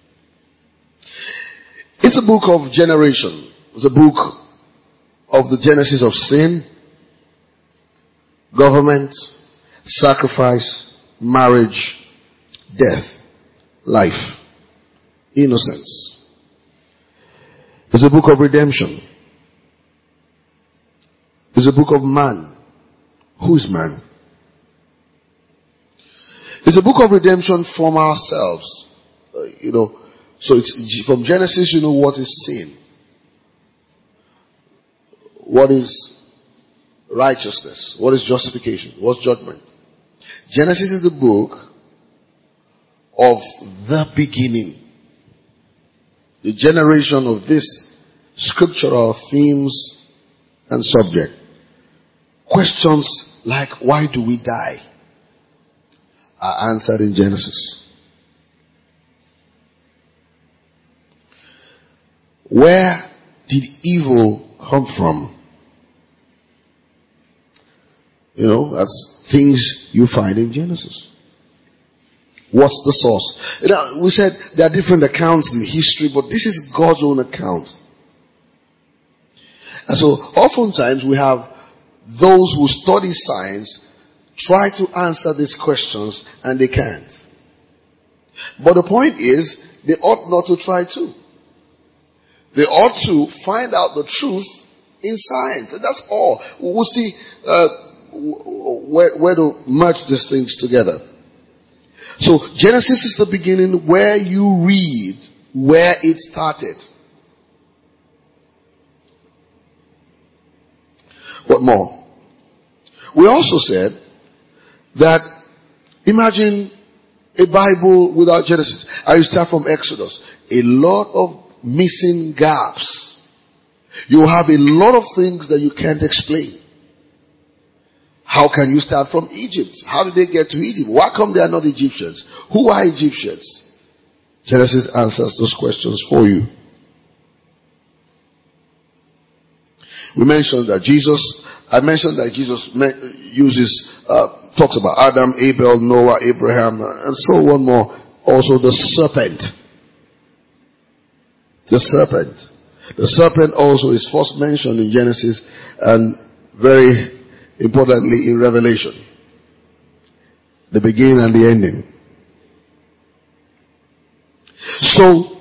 It's a book of generation. It's a book of the genesis of sin, government, sacrifice, marriage, death, life, innocence. It's a book of redemption. It's a book of man. Who is man? It's a book of redemption from ourselves. Uh, you know, so it's from Genesis, you know what is sin. What is righteousness? What is justification? What's judgment? Genesis is the book of the beginning. The generation of this scriptural themes and subject. Questions like, why do we die? Are answered in Genesis. Where did evil come from? You know, that's things you find in Genesis. What's the source? You know, we said there are different accounts in history, but this is God's own account. And so, oftentimes we have those who study science try to answer these questions and they can't. But the point is, they ought not to try to. They ought to find out the truth in science. And that's all. We'll see uh, where, where to merge these things together. So Genesis is the beginning where you read where it started. What more? We also said that imagine a Bible without Genesis. I start from Exodus. A lot of missing gaps. You have a lot of things that you can't explain. How can you start from Egypt? How did they get to Egypt? Why come they are not Egyptians? Who are Egyptians? Genesis answers those questions for you. We mentioned that Jesus, I mentioned that Jesus uses, uh, talks about Adam, Abel, Noah, Abraham, and so one more. Also the serpent. The serpent. The serpent also is first mentioned in Genesis and very importantly in Revelation. The beginning and the ending. So,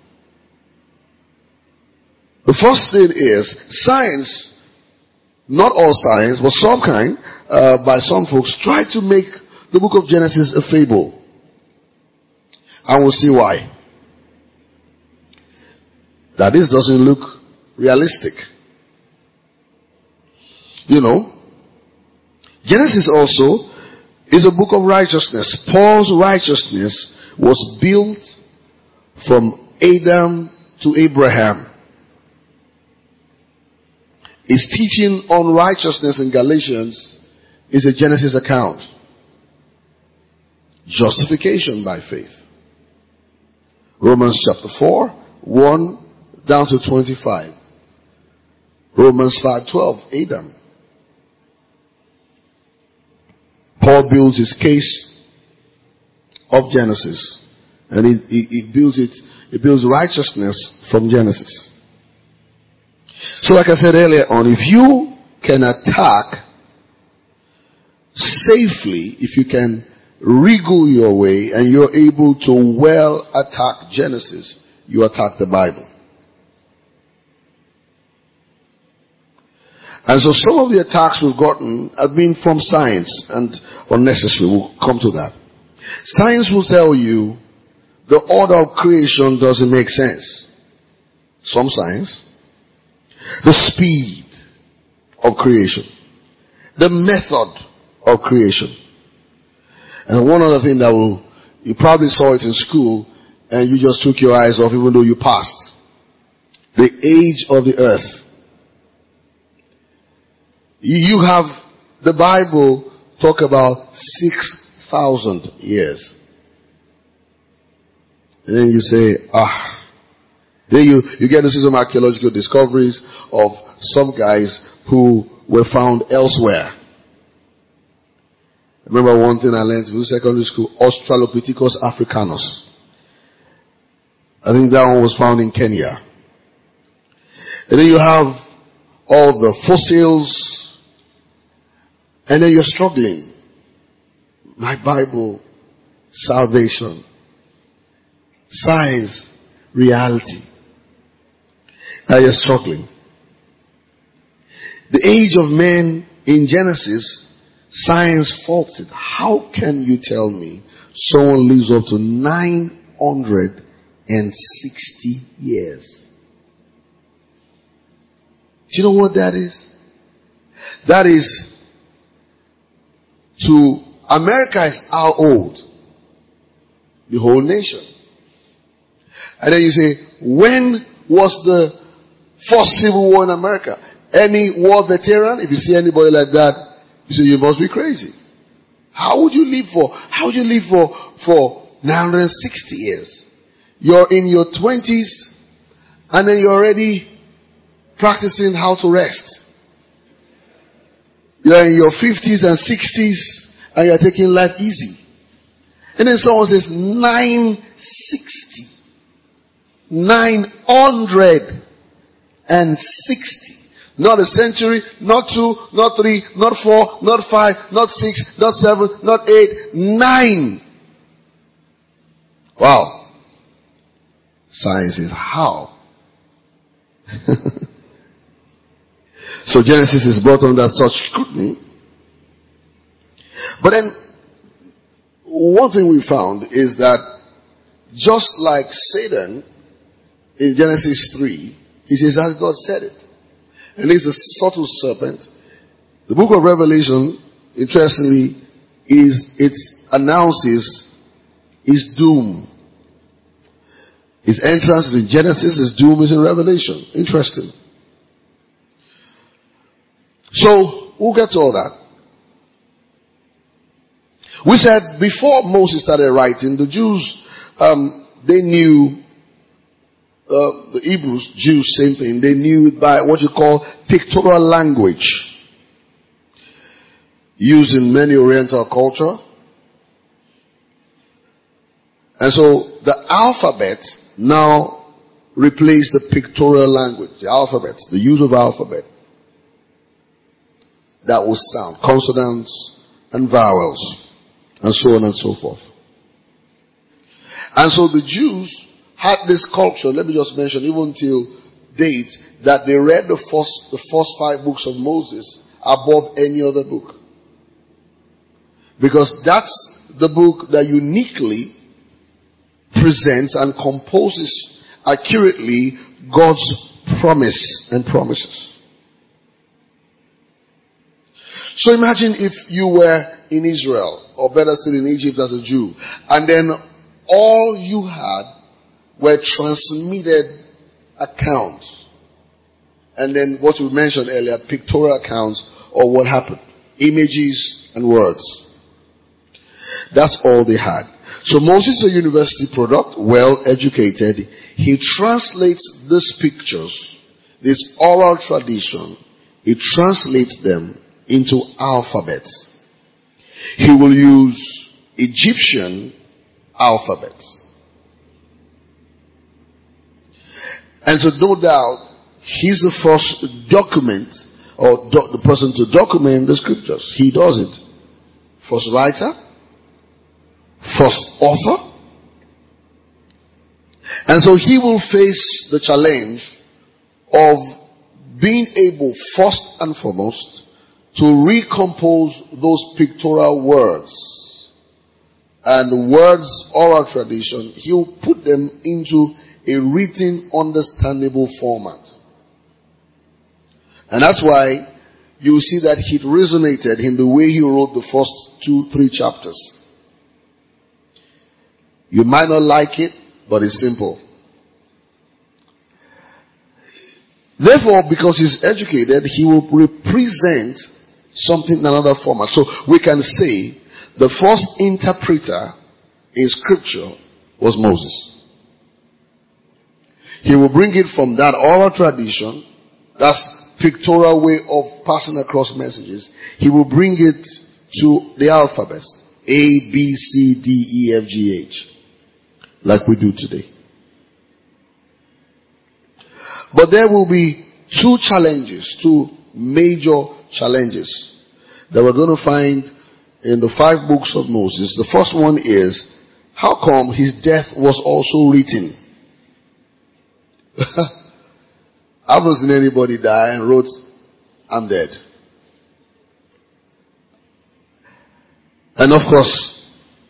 the first thing is science, not all science, but some kind, uh, by some folks, try to make the book of Genesis a fable. And we'll see why. That this doesn't look realistic. You know, Genesis also is a book of righteousness. Paul's righteousness was built from Adam to Abraham. His teaching on righteousness in Galatians is a Genesis account. Justification by faith. Romans chapter four, one down to twenty-five. Romans five twelve, Adam. Paul builds his case of Genesis. And he, he, he builds it, he builds righteousness from Genesis. So like I said earlier on, if you can attack safely, if you can wriggle your way and you're able to well attack Genesis, you attack the Bible. And so some of the attacks we've gotten have been from science and unnecessary. We'll come to that. Science will tell you the order of creation doesn't make sense. Some science. The speed of creation. The method of creation. And one other thing that will, you probably saw it in school and you just took your eyes off even though you passed. The age of the earth. You have the Bible talk about six thousand years. And then you say, ah. Then you, you get to see some archaeological discoveries of some guys who were found elsewhere. I remember one thing I learned in secondary school, Australopithecus africanus. I think that one was found in Kenya. And then you have all the fossils. And then you're struggling. My Bible, salvation, science, reality. Now you're struggling. The age of men in Genesis, science faults it. How can you tell me someone lives up to nine hundred sixty years? Do you know what that is? That is, to America is how old? The whole nation. And then you say, when was the first civil war in America? Any war veteran, if you see anybody like that, you say, you must be crazy. How would you live for, how would you live for, for nine hundred sixty years? You're in your twenties, and then you're already practicing how to rest. You're in your fifties and sixties, and you're taking life easy. And then someone says, nine sixty. nine hundred sixty. Not a century, not two, not three, not four, not five, not six, not seven, not eight, nine. Wow. Science is how? So Genesis is brought under such scrutiny. But then, one thing we found is that just like Satan in Genesis three, he says, as God said it. And he's a subtle serpent. The book of Revelation, interestingly, is it announces his doom. His entrance is in Genesis, his doom is in Revelation. Interesting. So, we'll get to all that. We said before Moses started writing, the Jews, um, they knew, uh, the Hebrews, Jews, same thing, they knew it by what you call pictorial language, used in many Oriental culture. And so the alphabet now replaced the pictorial language, the alphabet, the use of alphabet. That was sound, consonants and vowels, and so on and so forth. And so the Jews had this culture, let me just mention, even till date, that they read the first, the first five books of Moses above any other book. Because that's the book that uniquely presents and composes accurately God's promise and promises. So imagine if you were in Israel, or better still in Egypt as a Jew, and then all you had were transmitted accounts. And then what we mentioned earlier, pictorial accounts of what happened. Images and words. That's all they had. So Moses is a university product, well educated. He translates these pictures, this oral tradition, he translates them into alphabets. He will use Egyptian alphabets. And so no doubt, he's the first document, or do, the person to document the scriptures. He does it. First writer, first author. And so he will face the challenge of being able, first and foremost, to recompose those pictorial words. And words, oral tradition, he'll put them into a written, understandable format. And that's why you see that it resonated in the way he wrote the first two, three chapters. You might not like it, but it's simple. Therefore, because he's educated, he will represent something in another format. So we can say the first interpreter in scripture was Moses. He will bring it from that oral tradition, that's pictorial way of passing across messages. He will bring it to the alphabet. A, B, C, D, E, F, G, H. Like we do today. But there will be two challenges, two major challenges that we're going to find in the five books of Moses. The first one is, how come his death was also written? I haven't seen anybody die and wrote, I'm dead. And of course,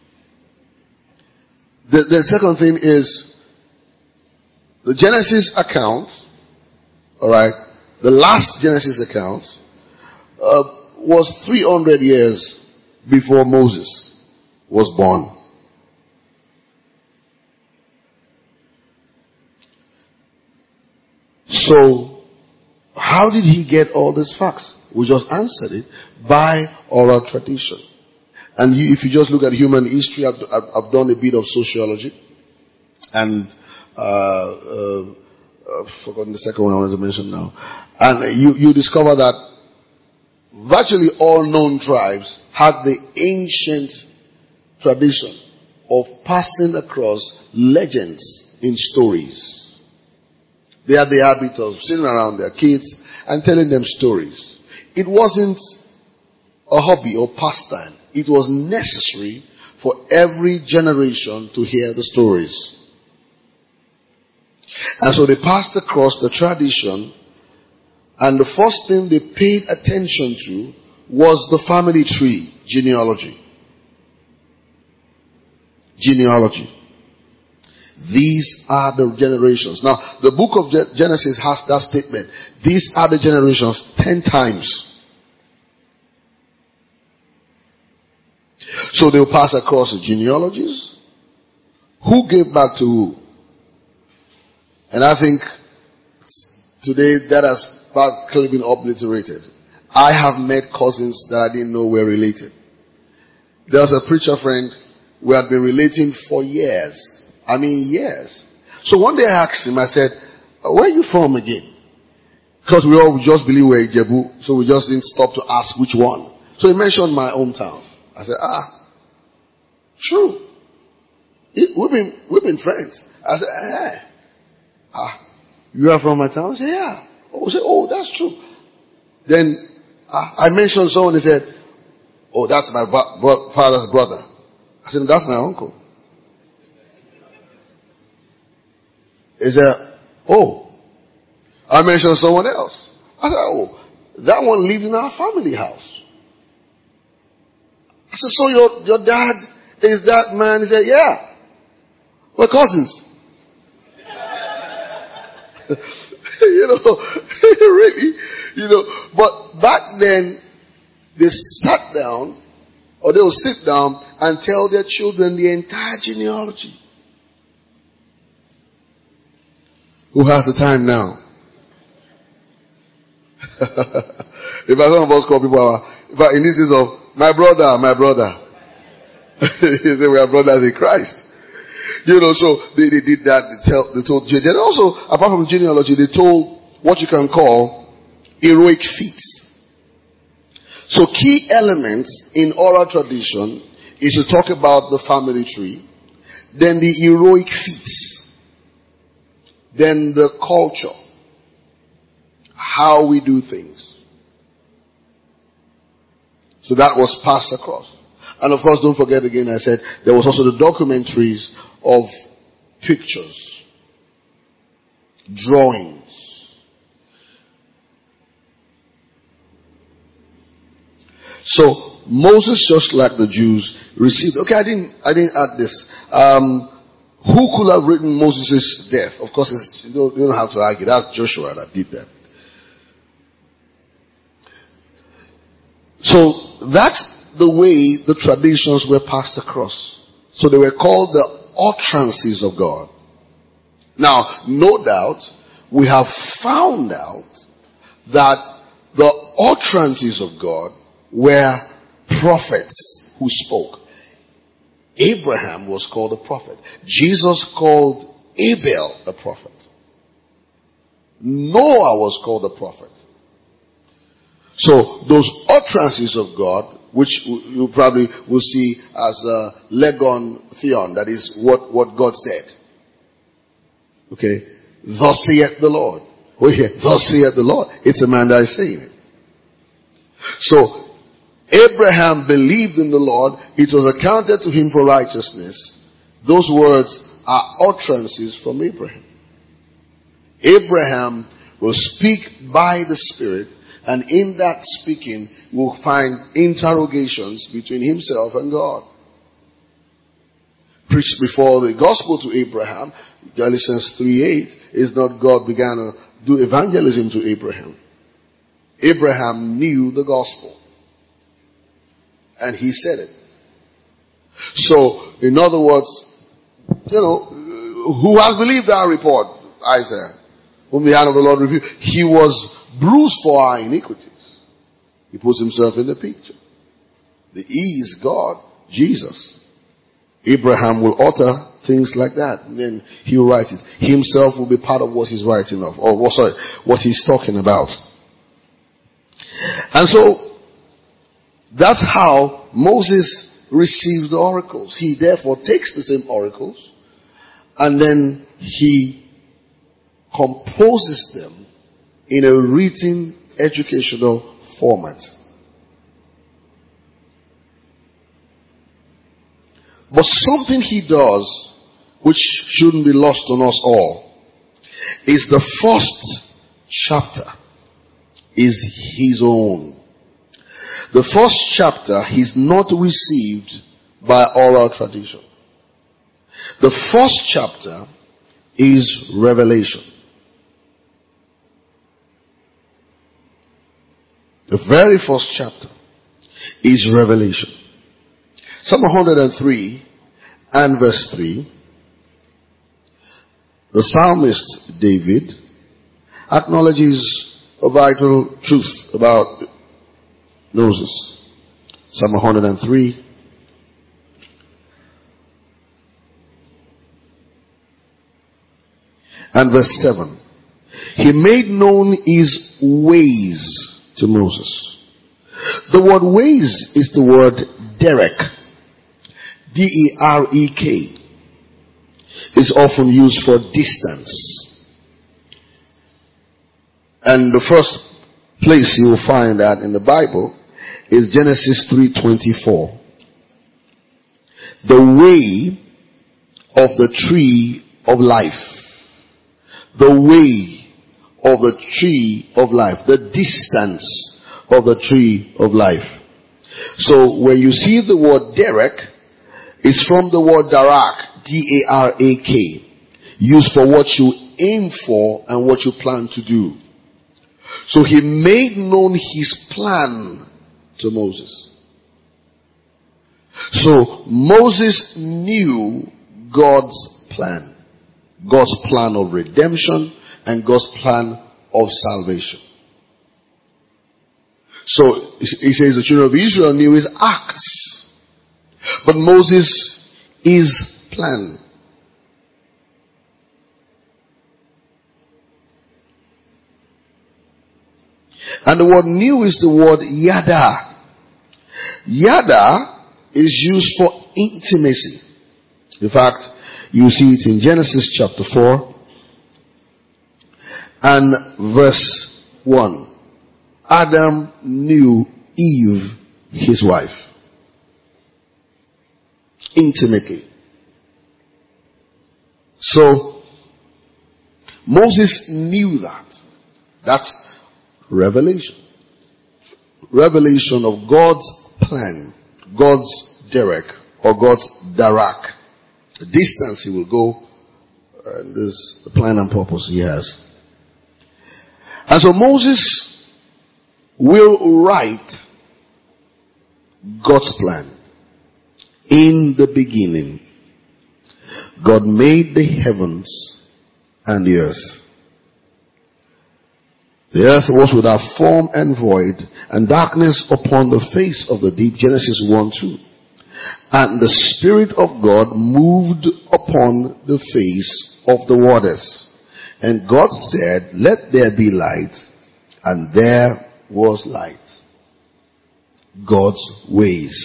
the, the second thing is, the Genesis account, alright, the last Genesis account, uh, was three hundred years before Moses was born. So, how did he get all these facts? We just answered it by oral tradition. And you, if you just look at human history, I've, I've, I've done a bit of sociology. And, uh, uh, I've forgotten the second one I wanted to mention now. And you, you discover that virtually all known tribes had the ancient tradition of passing across legends in stories. They had the habit of sitting around their kids and telling them stories. It wasn't a hobby or pastime. It was necessary for every generation to hear the stories. And so they passed across the tradition, and the first thing they paid attention to was the family tree, genealogy. Genealogy. These are the generations. Now, the book of Genesis has that statement. These are the generations ten times. So they'll pass across the genealogies. Who gave back to who? And I think today that has practically been obliterated. I have met cousins that I didn't know were related. There was a preacher friend we had been relating for years. I mean years. So one day I asked him, I said, where are you from again? Because we all just believe we're Ijebu, so we just didn't stop to ask which one. So he mentioned my hometown. I said, ah, true. We've been, we've been friends. I said, eh. Ah, you are from my town? I said, yeah. Oh, said, oh, that's true. Then ah, I mentioned someone, he said, oh, that's my bro- bro- father's brother. I said, that's my uncle. He said, oh. I mentioned someone else. I said, oh, that one lives in our family house. I said, so your, your dad is that man? He said, yeah. We're cousins. You know, really, you know, but back then, they sat down, or they will sit down and tell their children the entire genealogy. Who has the time now? If I some of us call people, if I, in this case of, my brother, my brother. You say we are brothers in Christ. You know, so they, they did that. They, tell, they told, they also, apart from genealogy, they told what you can call heroic feats. So key elements in oral tradition is to talk about the family tree, then the heroic feats, then the culture, how we do things. So that was passed across. And of course, don't forget again, I said there was also the documentaries of pictures, drawings. So Moses, just like the Jews, received. Okay, I didn't, I didn't add this. Um, who could have written Moses' death? Of course, it's, you, don't, you don't have to argue. That's Joshua that did that. So that's the way the traditions were passed across. So they were called the utterances of God. Now, no doubt, we have found out that the utterances of God were prophets who spoke. Abraham was called a prophet. Jesus called Abel a prophet. Noah was called a prophet. So those utterances of God, which you probably will see as a legon theon, that is what, what God said. Okay. Thus saith the Lord. We hear, thus saith the Lord. It's a man that is saying it. So Abraham believed in the Lord. It was accounted to him for righteousness. Those words are utterances from Abraham. Abraham will speak by the Spirit, and in that speaking we'll find interrogations between himself and God. Preached before the gospel to Abraham, Galatians three eight, is not God began to do evangelism to Abraham. Abraham knew the gospel. And he said it. So, in other words, you know, who has believed our report? Isaiah, whom the hand of the Lord revealed. He was bruised for our iniquities. He puts himself in the picture. The E is God, Jesus. Abraham will utter things like that, and then he will write it. He himself will be part of what he's writing of, or what, sorry, what he's talking about. And so, that's how Moses received the oracles. He therefore takes the same oracles, and then he composes them in a written educational format. But something he does, which shouldn't be lost on us all, is the first chapter is his own. The first chapter he's not received by oral tradition. The first chapter is Revelation. The very first chapter is Revelation. Psalm one hundred three and verse three. The psalmist David acknowledges a vital truth about Moses. Psalm one hundred three and verse seven. He made known his ways to Moses. The word ways is the word derek. D E R E K. Is often used for distance. And the first place you will find that in the Bible is Genesis three twenty-four. The way of the tree of life. The way of the tree of life. The distance of the tree of life. So when you see the word derek, it's from the word darak. D A R A K. Used for what you aim for and what you plan to do. So he made known his plan to Moses. So Moses knew God's plan. God's plan of redemption and God's plan of salvation. So he says the children of Israel knew his acts. But Moses is plan. And the word new is the word yada. Yada is used for intimacy. In fact, you see it in Genesis chapter four and verse one. Adam knew Eve, his wife, intimately. So, Moses knew that. That's revelation. Revelation of God's plan, God's derek, or God's darak. The distance he will go, and this the plan and purpose he has. And so Moses will write God's plan. In the beginning, God made the heavens and the earth. The earth was without form and void, and darkness upon the face of the deep. Genesis one two. And the Spirit of God moved upon the face of the waters. And God said, let there be light. And there was light. God's ways.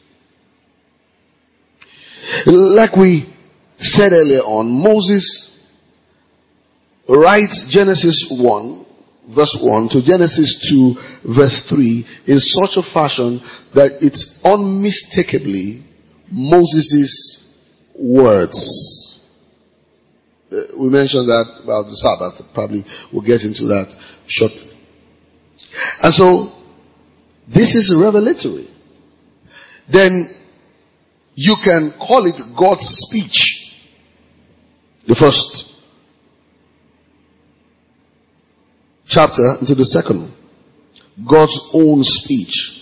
Like we said earlier on, Moses writes Genesis one verse one to Genesis two verse three in such a fashion that it's unmistakably Moses' words. Uh, we mentioned that about the Sabbath. Probably we'll get into that shortly. And so, this is revelatory. Then, you can call it God's speech. The first chapter into the second. God's own speech.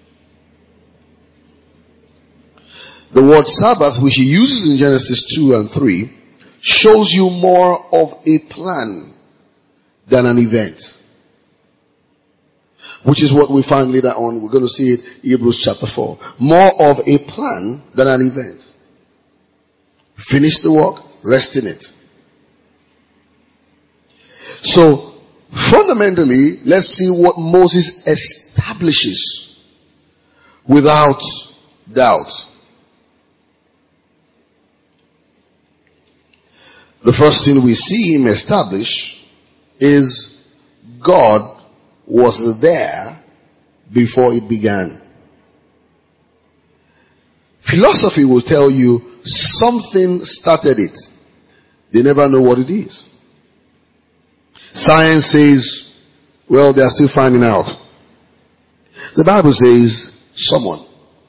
The word Sabbath, which he uses in Genesis two and three, shows you more of a plan than an event. Which is what we find later on. We're going to see it in Hebrews chapter four. More of a plan than an event. Finish the work, rest in it. So, fundamentally, let's see what Moses establishes without doubt. The first thing we see him establish is God was there before it began. Philosophy will tell you something started it. They never know what it is. Science says, well, they are still finding out. The Bible says, someone.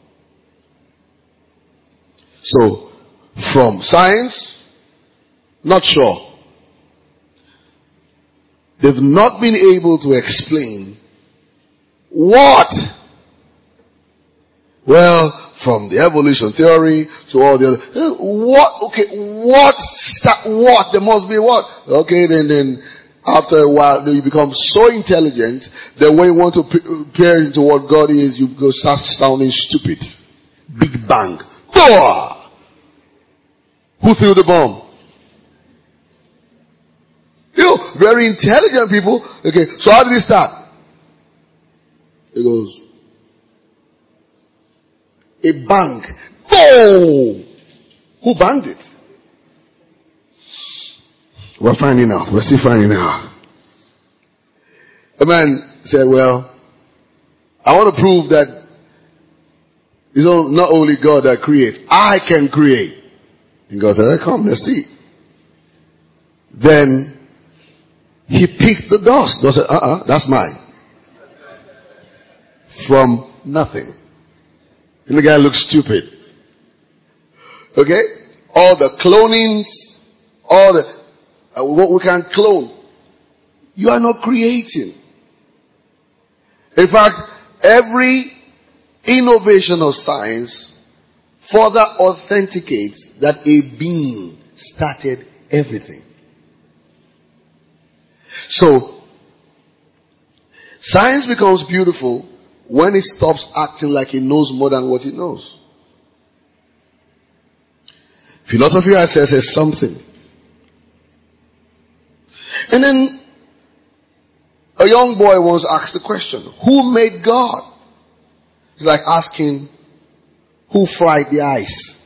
So, from science, not sure. They've not been able to explain what. Well, from the evolution theory to all the other, what, okay, what, what, there must be what? Okay, then, then, after a while, you become so intelligent that when you want to peer into what God is, you go start sounding stupid. Big bang. Boah! Who threw the bomb? You know, very intelligent people. Okay, so how did it start? It goes, a bang. Boom! Who banged it? We're finding out. We're still finding out. A man said, well, I want to prove that it's not only God that creates. I can create. And God said, come, let's see. Then he picked the dust. God said, uh-uh, that's mine. From nothing. And the guy looks stupid. Okay? All the clonings, all the, uh, what we can clone. You are not creating. In fact, every innovation of science further authenticates that a being started everything. So, science becomes beautiful when it stops acting like it knows more than what it knows. Philosophy assesses something. And then a young boy once asked the question, who made God? It's like asking, who fried the ice?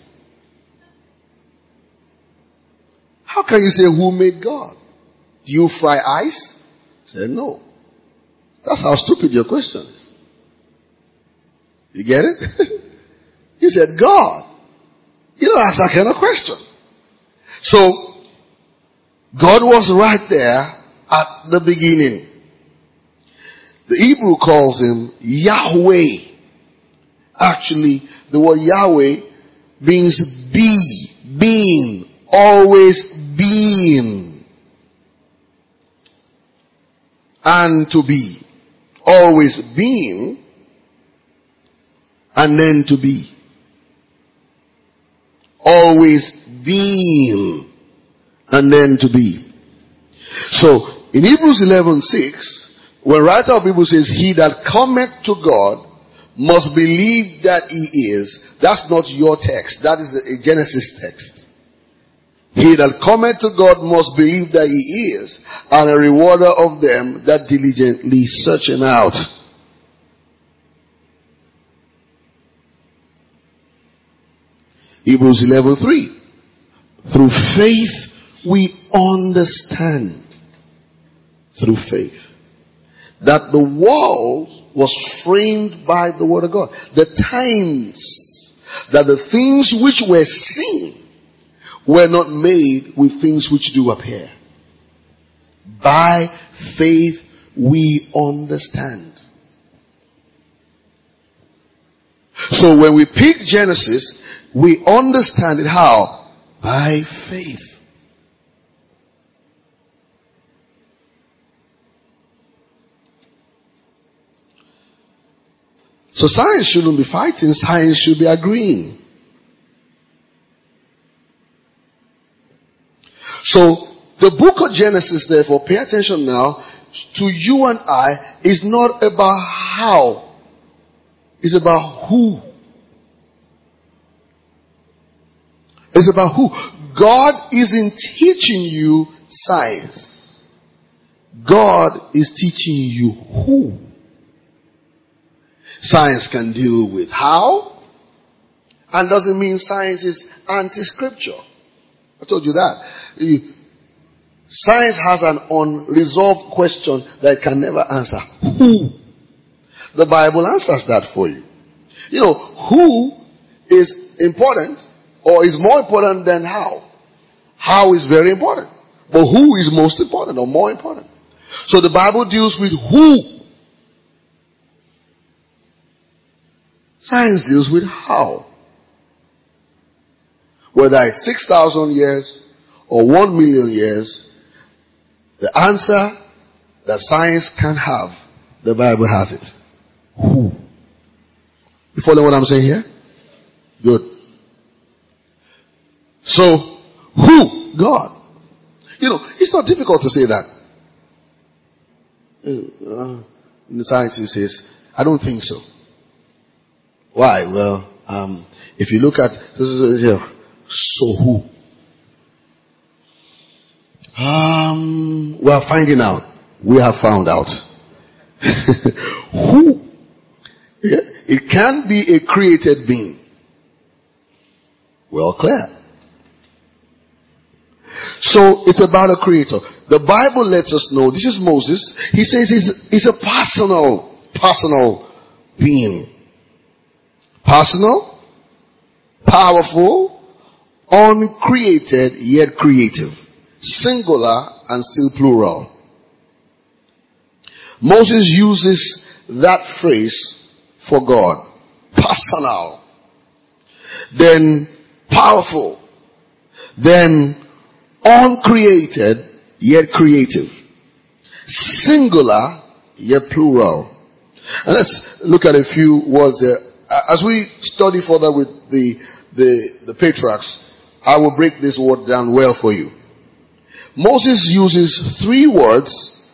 How can you say who made God? Do you fry ice? He said, no. That's how stupid your question is. You get it? He said, God. You know, that's that kind of question. So, God was right there at the beginning. The Hebrew calls him Yahweh. Actually, the word Yahweh means be, being, always being. And to be. Always being, and then to be. Always being, and then to be. So, in Hebrews eleven six, when writer of Hebrews says, he that cometh to God must believe that he is, that's not your text. That is a Genesis text. He that cometh to God must believe that he is, and a rewarder of them that diligently search him out. Hebrews eleven three. Through faith we understand. Through faith. That the world was framed by the word of God. The times that the things which were seen were not made with things which do appear. By faith we understand. So when we pick Genesis, we understand it how? By faith. So science shouldn't be fighting, science should be agreeing. So, the book of Genesis, therefore, pay attention now, to you and I, is not about how. It's about who. It's about who. God isn't teaching you science. God is teaching you who. Science can deal with how, and doesn't mean science is anti-scripture. I told you that. Science has an unresolved question that it can never answer. Who? The Bible answers that for you. You know, who is important or is more important than how. How is very important. But who is most important or more important? So the Bible deals with who. Science deals with how. Whether it's six thousand years or one million years, the answer that science can have, the Bible has it. Who? You follow what I'm saying here? Good. So, who? God. You know, it's not difficult to say that. Uh, the scientist says, I don't think so. Why? Well, um, if you look at, so who? Um, we are finding out. We have found out. Who? Yeah. It can be a created being. Well, clear. So it's about a creator. The Bible lets us know, this is Moses. He says he's, he's a personal, personal being. Personal, powerful, uncreated yet creative. Singular and still plural. Moses uses that phrase for God. Personal. Then powerful. Then uncreated yet creative. Singular yet plural. And let's look at a few words there. As we study further with the, the, the patriarchs, I will break this word down well for you. Moses uses three words,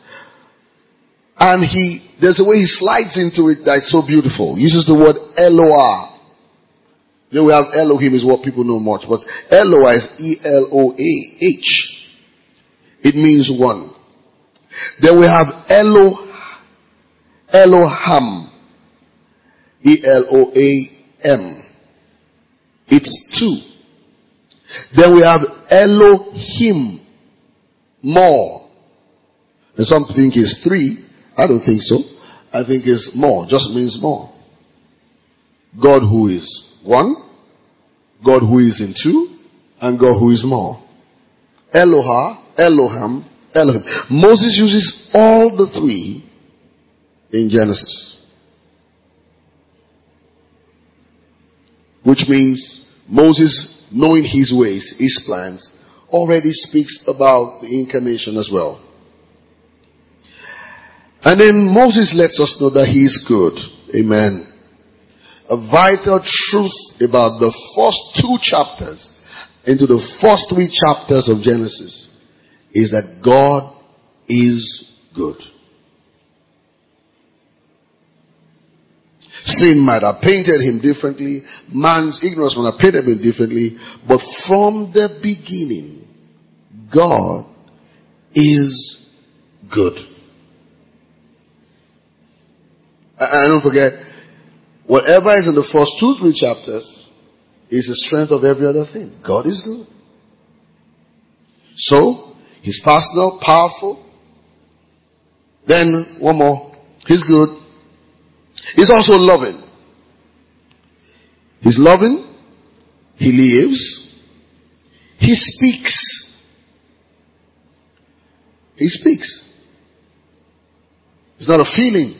and he, there's a way he slides into it that's so beautiful. He uses the word Eloah. You know, we have Elohim is what people know much, but Eloah is E L O A H. It means one. Then we have Elo, Eloham. E L O A M. It's two. Then we have Elohim. More. And some think it's three. I don't think so. I think it's more. Just means more. God who is one, God who is in two, and God who is more. Eloha, Elohim, Elohim. Moses uses all the three in Genesis. Which means Moses, knowing his ways, his plans, already speaks about the incarnation as well. And then Moses lets us know that he is good. Amen. A vital truth about the first two chapters into the first three chapters of Genesis is that God is good. Sin might have painted him differently. Man's ignorance might have painted him differently. But from the beginning, God is good. And don't forget, whatever is in the first two, three chapters is the strength of every other thing. God is good. So, he's personal, powerful. Then, one more. He's good. He's also loving. He's loving. He lives. He speaks. He speaks. It's not a feeling.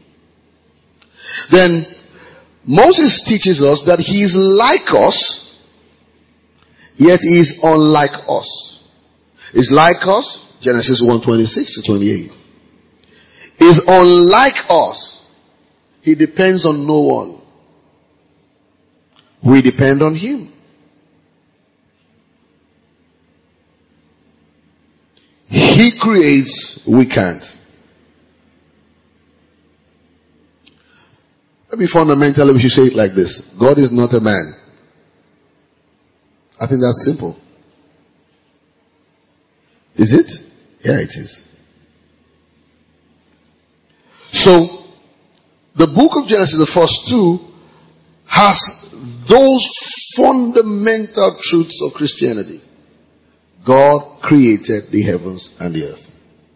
Then Moses teaches us that he is like us, yet he is unlike us. Is like us, Genesis one twenty-six to twenty-eight. Is unlike us. He depends on no one. We depend on him. He creates, we can't. Maybe fundamentally we should say it like this. God is not a man. I think that's simple. Is it? Yeah, it is. So, the book of Genesis, the first two, has those fundamental truths of Christianity. God created the heavens and the earth.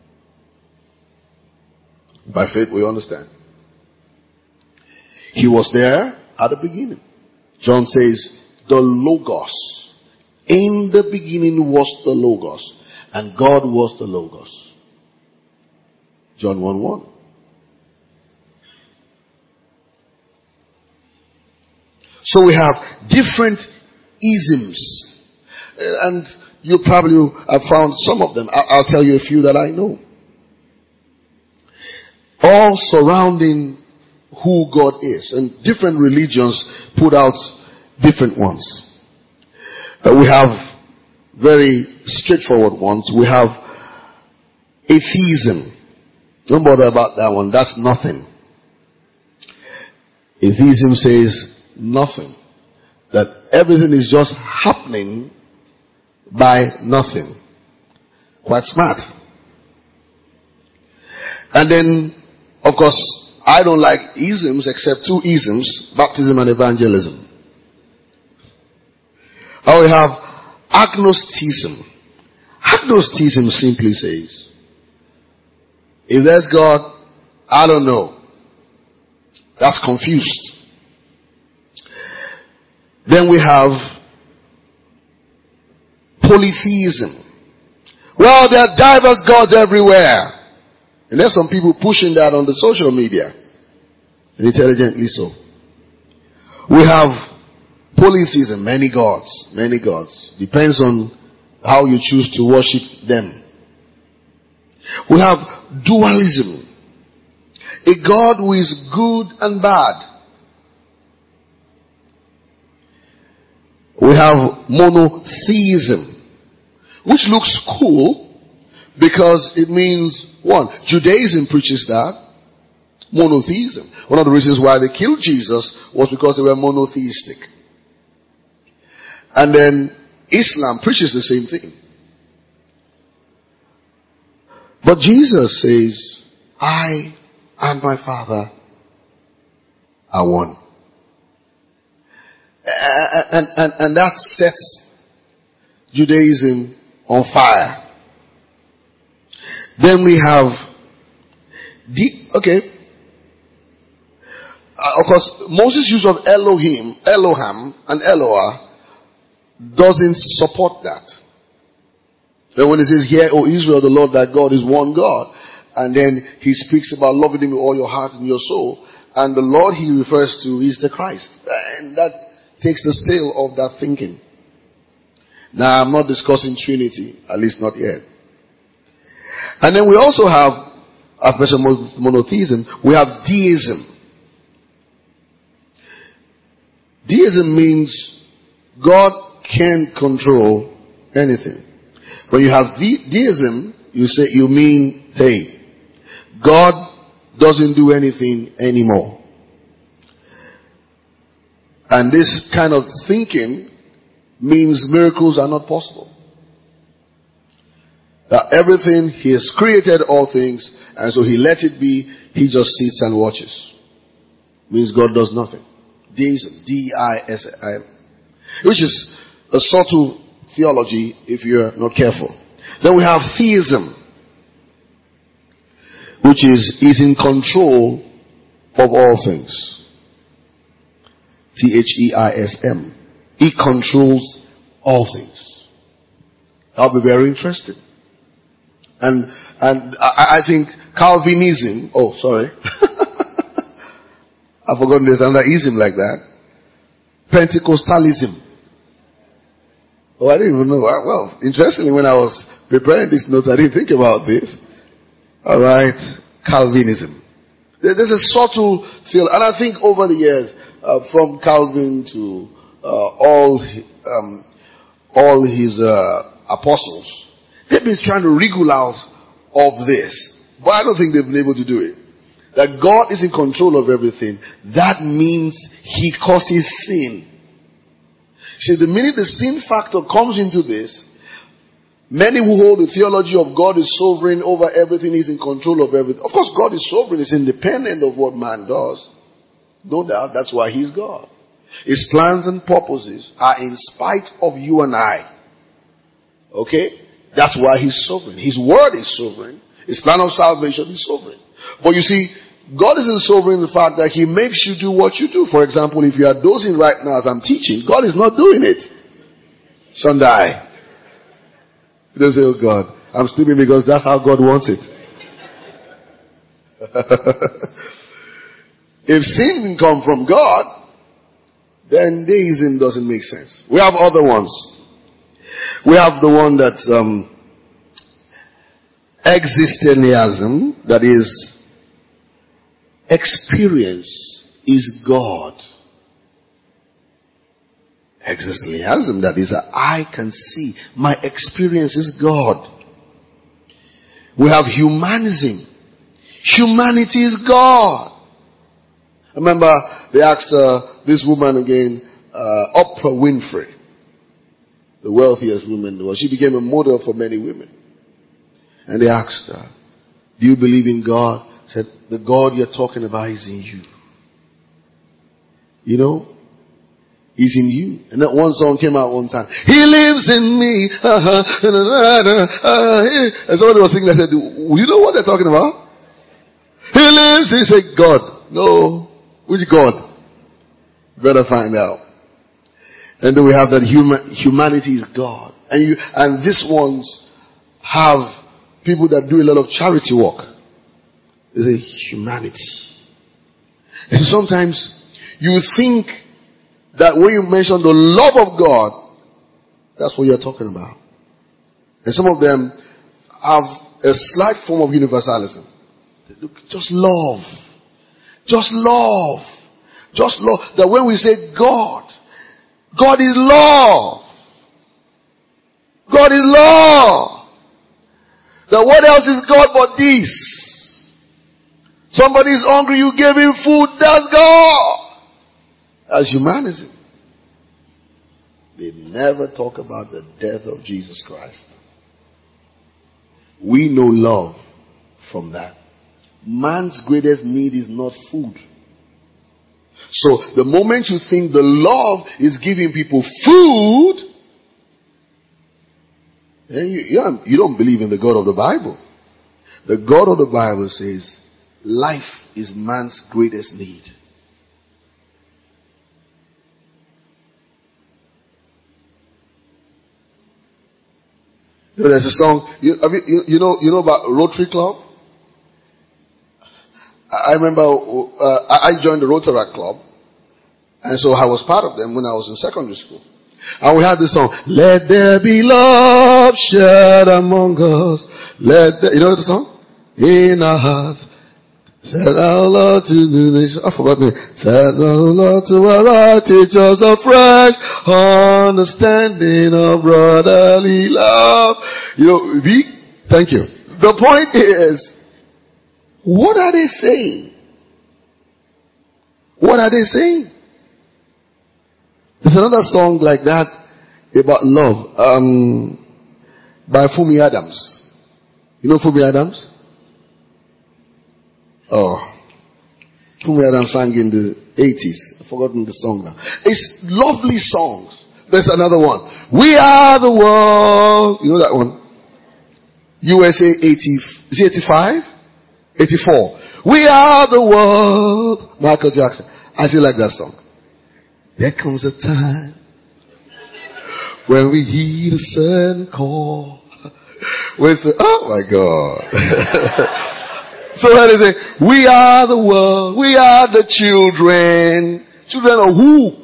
By faith we understand. He was there at the beginning. John says, the Logos. In the beginning was the Logos. And God was the Logos. John one one. So we have different isms. And you probably have found some of them. I'll tell you a few that I know. All surrounding who God is. And different religions put out different ones. Uh, we have very straightforward ones. We have atheism. Don't bother about that one. That's nothing. Atheism says nothing. That everything is just happening by nothing. Quite smart. And then, of course, I don't like isms except two isms, baptism and evangelism. Or we have agnosticism. Agnosticism simply says, if there's God, I don't know. That's confused. Then we have polytheism. Well, there are diverse gods everywhere. And there's some people pushing that on the social media. Intelligently so. We have polytheism, many gods, many gods. Depends on how you choose to worship them. We have dualism. A God who is good and bad. We have monotheism, which looks cool because it means, one, Judaism preaches that. Monotheism. One of the reasons why they killed Jesus was because they were monotheistic. And then Islam preaches the same thing. But Jesus says, I and my Father are one. And, and, and that sets Judaism on fire. Then we have the, okay. Uh, of course, Moses' use of Elohim, Elohim and Eloah doesn't support that. Then when it says, hear, O Israel, the Lord thy God is one God. And then he speaks about loving him with all your heart and your soul. And the Lord he refers to is the Christ. And that takes the sail of that thinking. Now, I'm not discussing Trinity, at least not yet. And then we also have, after monotheism, we have deism. Deism means God can control anything. When you have de- deism, you say, you mean, hey, God doesn't do anything anymore. And this kind of thinking means miracles are not possible. That everything, he has created all things, and so he let it be, he just sits and watches. Means God does nothing. Deism, D I S I M. Which is a subtle theology if you're not careful. Then we have theism, which is, is in control of all things. T H E I S M. He controls all things. That'll be very interesting. And and I, I think Calvinism, oh sorry. I've forgotten there's another ism like that. Pentecostalism. Oh, I didn't even know. Well, interestingly, when I was preparing this note, I didn't think about this. Alright. Calvinism. There's a subtle feel, and I think over the years, uh, from Calvin to uh, all um, all his uh, apostles, they've been trying to wriggle out of this, but I don't think they've been able to do it. That God is in control of everything. That means He causes sin. See, the minute the sin factor comes into this, many who hold the theology of God is sovereign over everything, He's in control of everything. Of course, God is sovereign, He's independent of what man does. No doubt, that's why He's God. His plans and purposes are in spite of you and I. Okay? That's why He's sovereign. His word is sovereign. His plan of salvation is sovereign. But you see, God isn't sovereign in the fact that He makes you do what you do. For example, if you are dozing right now as I'm teaching, God is not doing it. Sunday. You don't say, oh God, I'm sleeping because that's how God wants it. If sin can come from God, then deism doesn't make sense. We have other ones. We have the one that um, existentialism, that is, experience is God. Existentialism, that is, I can see, my experience is God. We have humanism. Humanity is God. I remember they asked uh, this woman again, uh, Oprah Winfrey, the wealthiest woman in the world. She became a model for many women. And they asked her, do you believe in God? She said, the God you're talking about is in you. You know? He's in you. And that one song came out one time. He lives in me. Uh-huh. And somebody was singing. I said, do you know what they're talking about? He lives. He said, God. No. Which God? Better find out. And then we have that human, humanity is God. And you, and these ones have people that do a lot of charity work. They say humanity. And sometimes you think that when you mention the love of God, that's what you're talking about. And some of them have a slight form of universalism. Look, just love. Just love. Just love. That when we say God, God is love. God is love. That what else is God but this? Somebody is hungry, you gave him food, that's God. That's humanism. They never talk about the death of Jesus Christ. We know love from that. Man's greatest need is not food. So the moment you think the love is giving people food, then you, you don't believe in the God of the Bible. The God of the Bible says life is man's greatest need. You know, there's a song. You, have you, you, you know, you know about Rotary Club. I remember uh, I joined the Rotaract Club, and so I was part of them when I was in secondary school. And we had this song, let there be love shared among us. Let there, you know the song? In our hearts. Said our Lord to the nation. I forgot me. Said our Lord to our heart, teach us a fresh understanding of brotherly love. You know, we, thank you. The point is, what are they saying? What are they saying? There's another song like that about love, um, by Fumi Adams. You know Fumi Adams? Oh, Fumi Adams sang in the eighties. I've forgotten the song now. It's lovely songs. There's another one. We are the world. You know that one? U S A eighty. Is it eighty-five? eighty-four. We are the world. Michael Jackson. I still like that song. There comes a time when we heed a certain call. When it's the, oh my God. So how do they say, we are the world. We are the children. Children of who?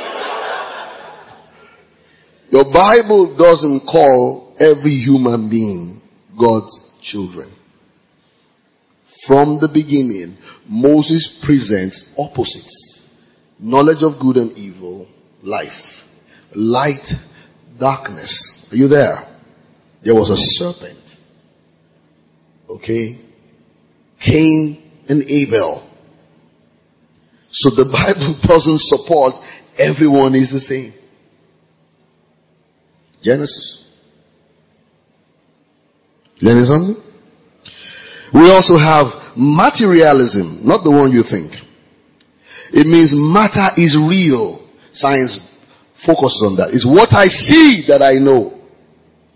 Your Bible doesn't call every human being God's children. From the beginning, Moses presents opposites. Knowledge of good and evil, life. Light, darkness. Are you there? There was a serpent. Okay? Cain and Abel. So the Bible doesn't support everyone is the same. Genesis. Learning something? We also have materialism, not the one you think. It means matter is real. Science focuses on that. It's what I see that I know.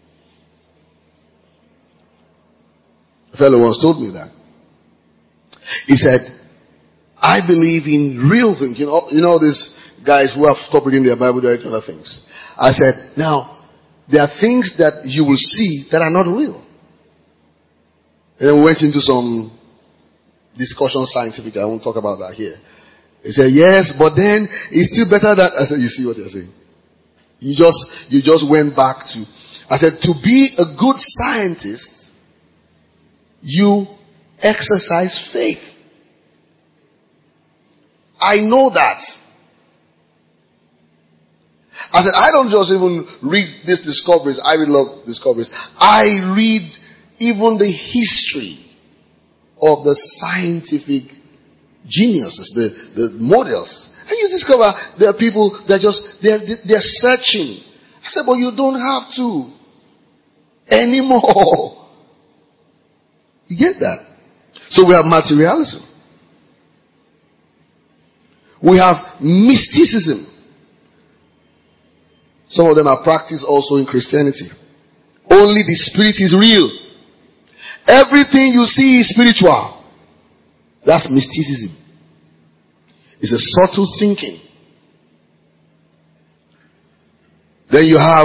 A fellow once told me that. He said, I believe in real things. You know, you know these guys who have stopped reading their Bible, they're other things. I said, now, there are things that you will see that are not real. And then we went into some discussion scientific. I won't talk about that here. He said, yes, but then it's still better that, I said, you see what you're saying? You just, you just went back to, I said, to be a good scientist, you exercise faith. I know that. I said, I don't just even read these discoveries. I really love discoveries. I read even the history of the scientific geniuses, the, the models. And you discover there are people that just, they're, they're searching. I said, but you don't have to anymore. You get that? So we have materialism. We have mysticism. Some of them are practiced also in Christianity. Only the spirit is real. Everything you see is spiritual. That's mysticism. It's a subtle thinking. Then you have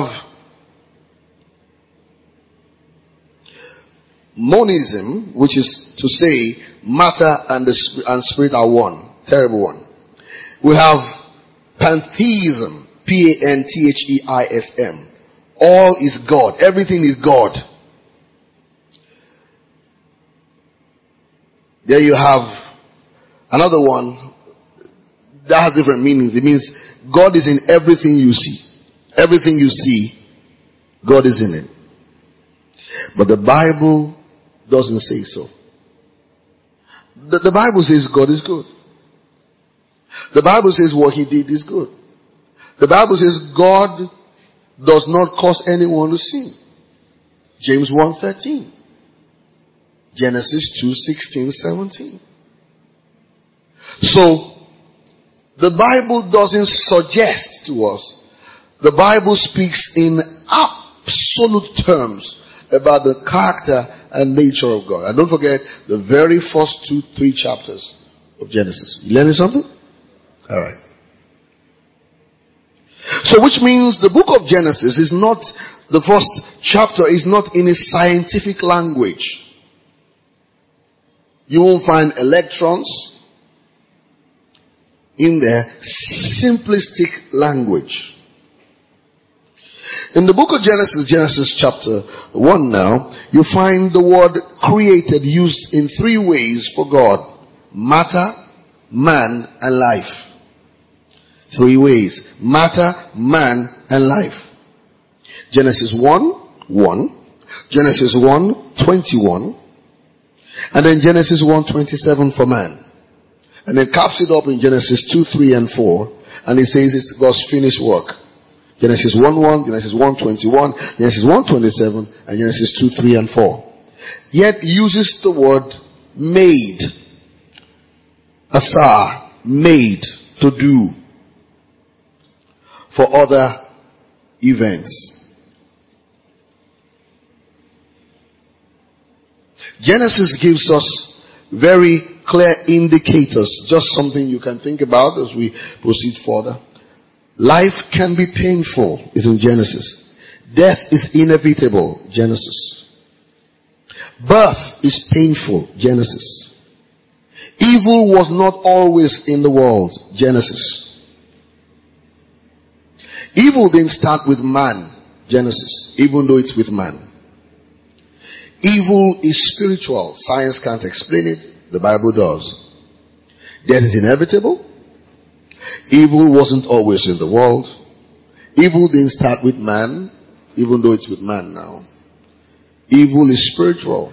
monism, which is to say matter and the and spirit are one. Terrible one. We have pantheism, P A N T H E I S M. All is God. Everything is God. There you have another one that has different meanings. It means God is in everything you see. Everything you see, God is in it. But the Bible doesn't say so. The, the Bible says God is good. The Bible says what he did is good. The Bible says God does not cause anyone to sin. James one thirteen. Genesis two sixteen seventeen. So, the Bible doesn't suggest to us. The Bible speaks in absolute terms about the character and nature of God. And don't forget the very first two, three chapters of Genesis. You learning something? Alright. So which means the book of Genesis is not, the first chapter is not in a scientific language. You won't find electrons in there. Simplistic language. In the book of Genesis, Genesis chapter one now, you find the word created used in three ways for God. Matter, man, and life. Three ways. Matter, man, and life. Genesis one, one. Genesis one, twenty-one. And then Genesis one, twenty-seven for man. And then caps it up in Genesis two, three, and four. And it says it's God's finished work. Genesis one, one, Genesis one, twenty-one, Genesis one, twenty-seven, and Genesis two, three, and four. Yet uses the word made. Asa, made, to do. For other events. Genesis gives us very clear indicators. Just something you can think about as we proceed further. Life can be painful, is in Genesis. Death is inevitable, Genesis. Birth is painful, Genesis. Evil was not always in the world, Genesis. Evil didn't start with man, Genesis, even though it's with man. Evil is spiritual. Science can't explain it. The Bible does. Death is inevitable. Evil wasn't always in the world. Evil didn't start with man, even though it's with man now. Evil is spiritual.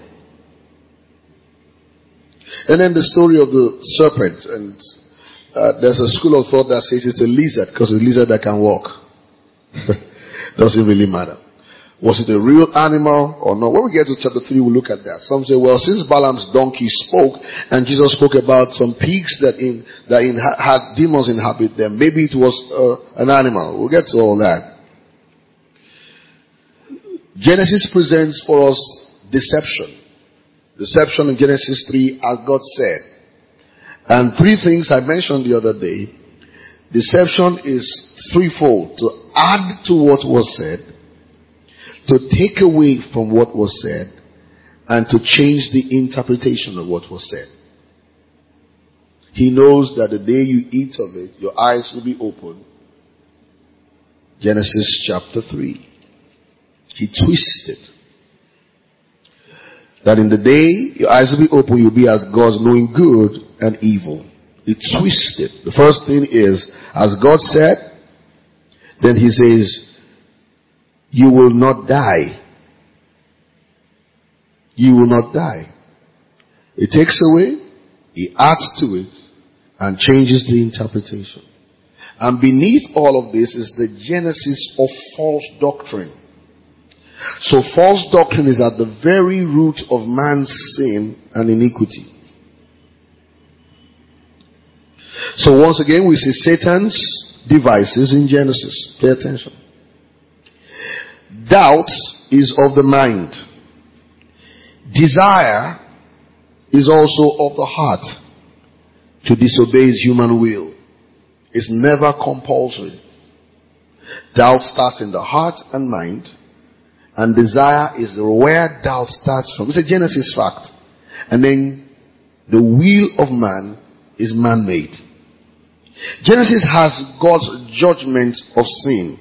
And then the story of the serpent. And uh, there's a school of thought that says it's a lizard, because it's a lizard that can walk. Doesn't really matter. Was it a real animal or not? When we get to chapter three, we'll look at that. Some say, well, since Balaam's donkey spoke, and Jesus spoke about some pigs that in that in, had demons inhabit them, maybe it was uh, an animal. We'll get to all that. Genesis presents for us deception. Deception in Genesis three, as God said. And three things I mentioned the other day. Deception is threefold: to add to what was said, to take away from what was said, and to change the interpretation of what was said. He knows that the day you eat of it, your eyes will be open. Genesis chapter three. He twisted. That in the day your eyes will be open, you'll be as gods, knowing good and evil. He twisted. The first thing is, as God said, then he says, you will not die. You will not die. He takes away, he adds to it, and changes the interpretation. And beneath all of this is the genesis of false doctrine. So false doctrine is at the very root of man's sin and iniquity. So once again, we see Satan's devices in Genesis. Pay attention. Doubt is of the mind. Desire is also of the heart. To disobey is human will. It's never compulsory. Doubt starts in the heart and mind. And desire is where doubt starts from. It's a Genesis fact. And then the will of man is man-made. Genesis has God's judgment of sin.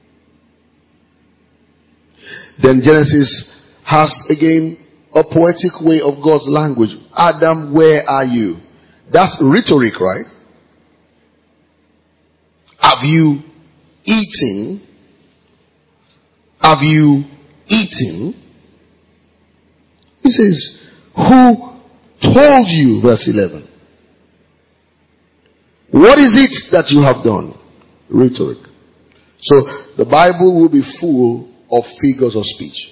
Then Genesis has again a poetic way of God's language. Adam, where are you? That's rhetoric, right? Have you eaten? Have you eaten? He says, who told you? Verse eleven. What is it that you have done? Rhetoric. So the Bible will be full of figures of speech.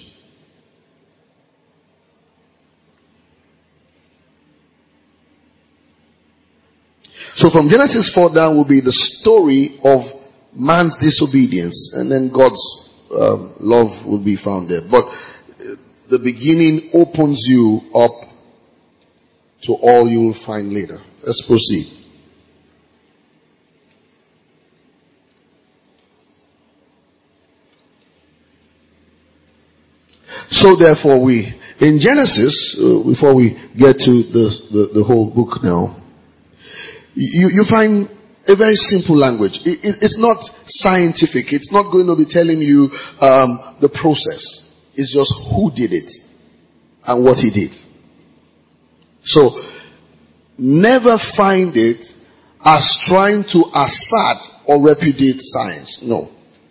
So from Genesis four down will be the story of man's disobedience, and then God's um, love will be found there. But uh, the beginning opens you up to all you will find later. Let's proceed. So therefore we, in Genesis, uh, before we get to the, the, the whole book now, you, you find a very simple language. It, it, it's not scientific. It's not going to be telling you um, the process. It's just who did it and what he did. So, never find it as trying to assert or repudiate science. No.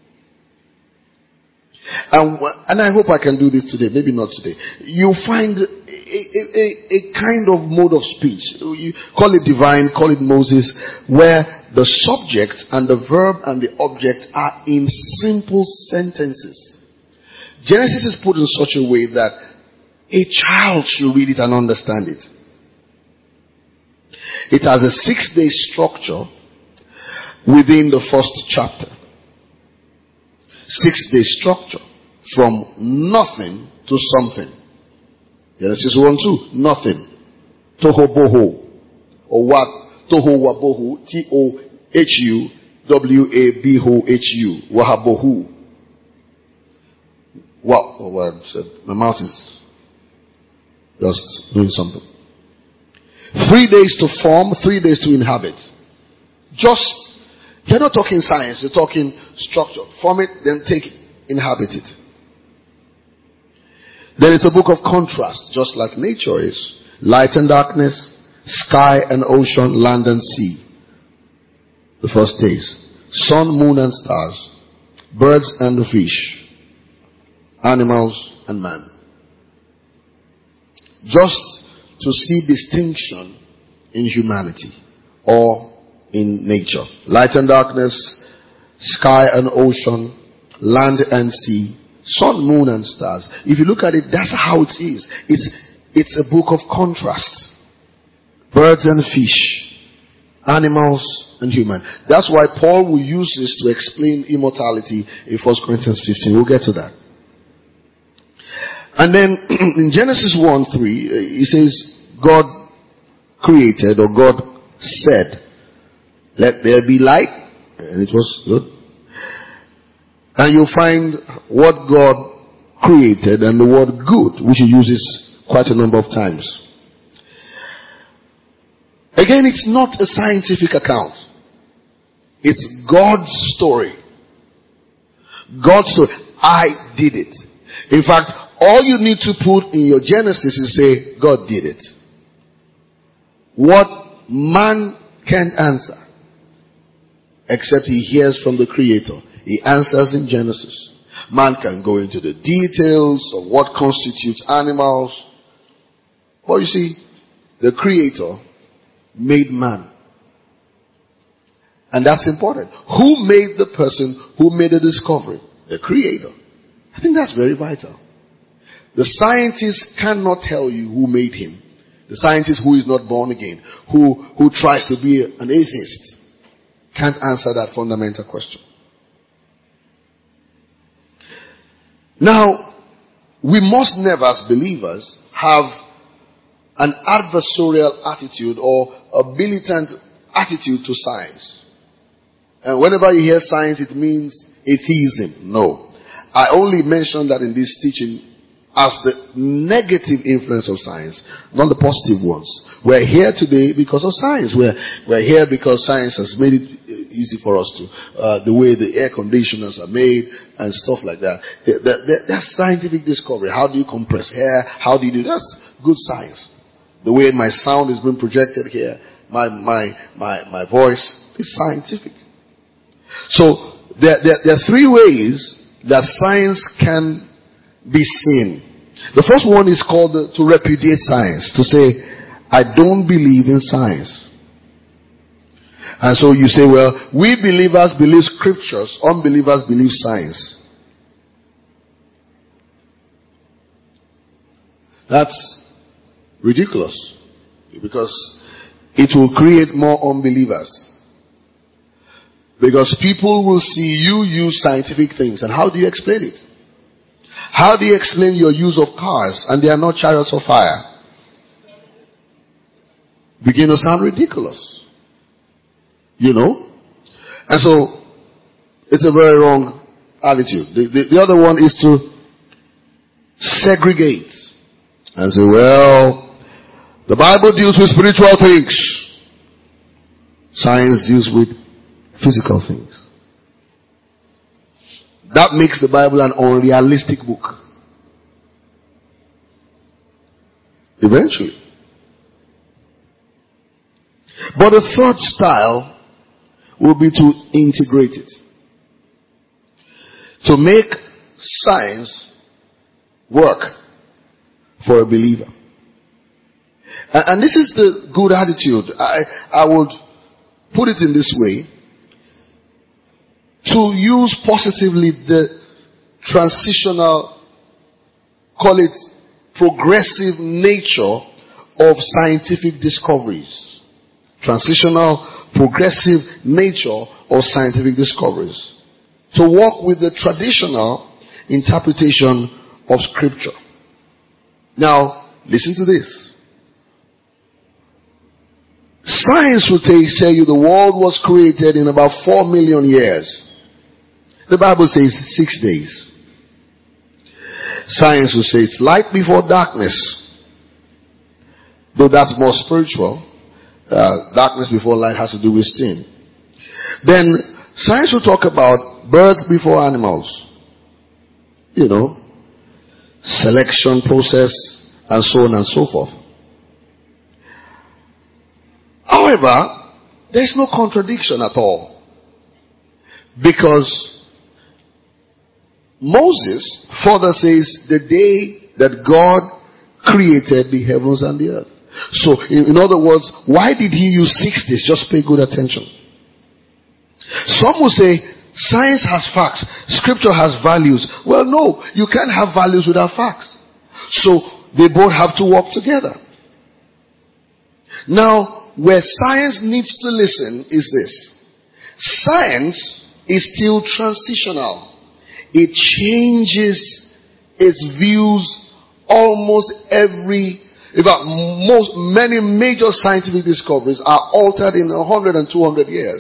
And, and I hope I can do this today. Maybe not today. You find a, a, a, a kind of mode of speech. You call it divine, call it Moses, where the subject and the verb and the object are in simple sentences. Genesis is put in such a way that a child should read it and understand it. It has a six-day structure within the first chapter. Six-day structure. From nothing to something. Genesis one two. Nothing. Toho boho. Or what? Toho wabohu. T O H U W A B O H U. Wahabohu. What? Oh, what I said. My mouth is just doing something. Three days to form, three days to inhabit. Just, you're not talking science, you're talking structure. Form it, then take it, inhabit it. Then it's a book of contrast, just like nature is. Light and darkness, sky and ocean, land and sea. The first days. Sun, moon and stars. Birds and the fish. Animals and man. Just to see distinction in humanity or in nature. Light and darkness, sky and ocean, land and sea, sun, moon and stars. If you look at it, that's how it is. It's, it's a book of contrast. Birds and fish, animals and human. That's why Paul will use this to explain immortality in First Corinthians fifteen. We'll get to that. And then in Genesis one three, he says God created or God said, let there be light, and it was good. And you find what God created and the word good, which he uses quite a number of times. Again, it's not a scientific account. It's God's story. God's story. I did it. In fact, all you need to put in your Genesis is say, God did it. What man can't answer, except he hears from the Creator. He answers in Genesis. Man can go into the details of what constitutes animals. But you see, the Creator made man. And that's important. Who made the person who made the discovery? The Creator. I think that's very vital. The scientist cannot tell you who made him. The scientist who is not born again, who, who tries to be an atheist, can't answer that fundamental question. Now, we must never, as believers, have an adversarial attitude or a militant attitude to science. And whenever you hear science, it means atheism. No. I only mention that in this teaching as the negative influence of science, not the positive ones. We're here today because of science. We're, we're here because science has made it easy for us to, uh, the way the air conditioners are made and stuff like that. The, the, the, that's scientific discovery. How do you compress air? How do you do that? That's good science. The way my sound is being projected here, my, my, my, my voice is scientific. So there, there, there are three ways that science can be seen. The first one is called to repudiate science, to say, I don't believe in science. And so you say, well, we believers believe scriptures, unbelievers believe science. That's ridiculous, because it will create more unbelievers. Because people will see you use scientific things, and how do you explain it? How do you explain your use of cars and they are not chariots of fire? Begin to sound ridiculous. You know? And so, it's a very wrong attitude. The, the, the other one is to segregate and say, well, the Bible deals with spiritual things. Science deals with physical things. That makes the Bible an unrealistic book. Eventually. But the third style will be to integrate it. To make science work for a believer. And, and this is the good attitude. I, I would put it in this way. To use positively the transitional, call it progressive nature of scientific discoveries. Transitional, progressive nature of scientific discoveries. To work with the traditional interpretation of scripture. Now, listen to this. Science will tell you the world was created in about four million years. The Bible says six days. Science will say it's light before darkness. Though that's more spiritual. Uh, darkness before light has to do with sin. Then science will talk about birds before animals. You know, selection process and so on and so forth. However, there's no contradiction at all. Because Moses further says the day that God created the heavens and the earth. So, in, in other words, why did he use six days? Just pay good attention. Some will say, science has facts, scripture has values. Well, no, you can't have values without facts. So, they both have to work together. Now, where science needs to listen is this. Science is still transitional. It changes its views almost every, In fact, most, many major scientific discoveries are altered in one hundred and two hundred years.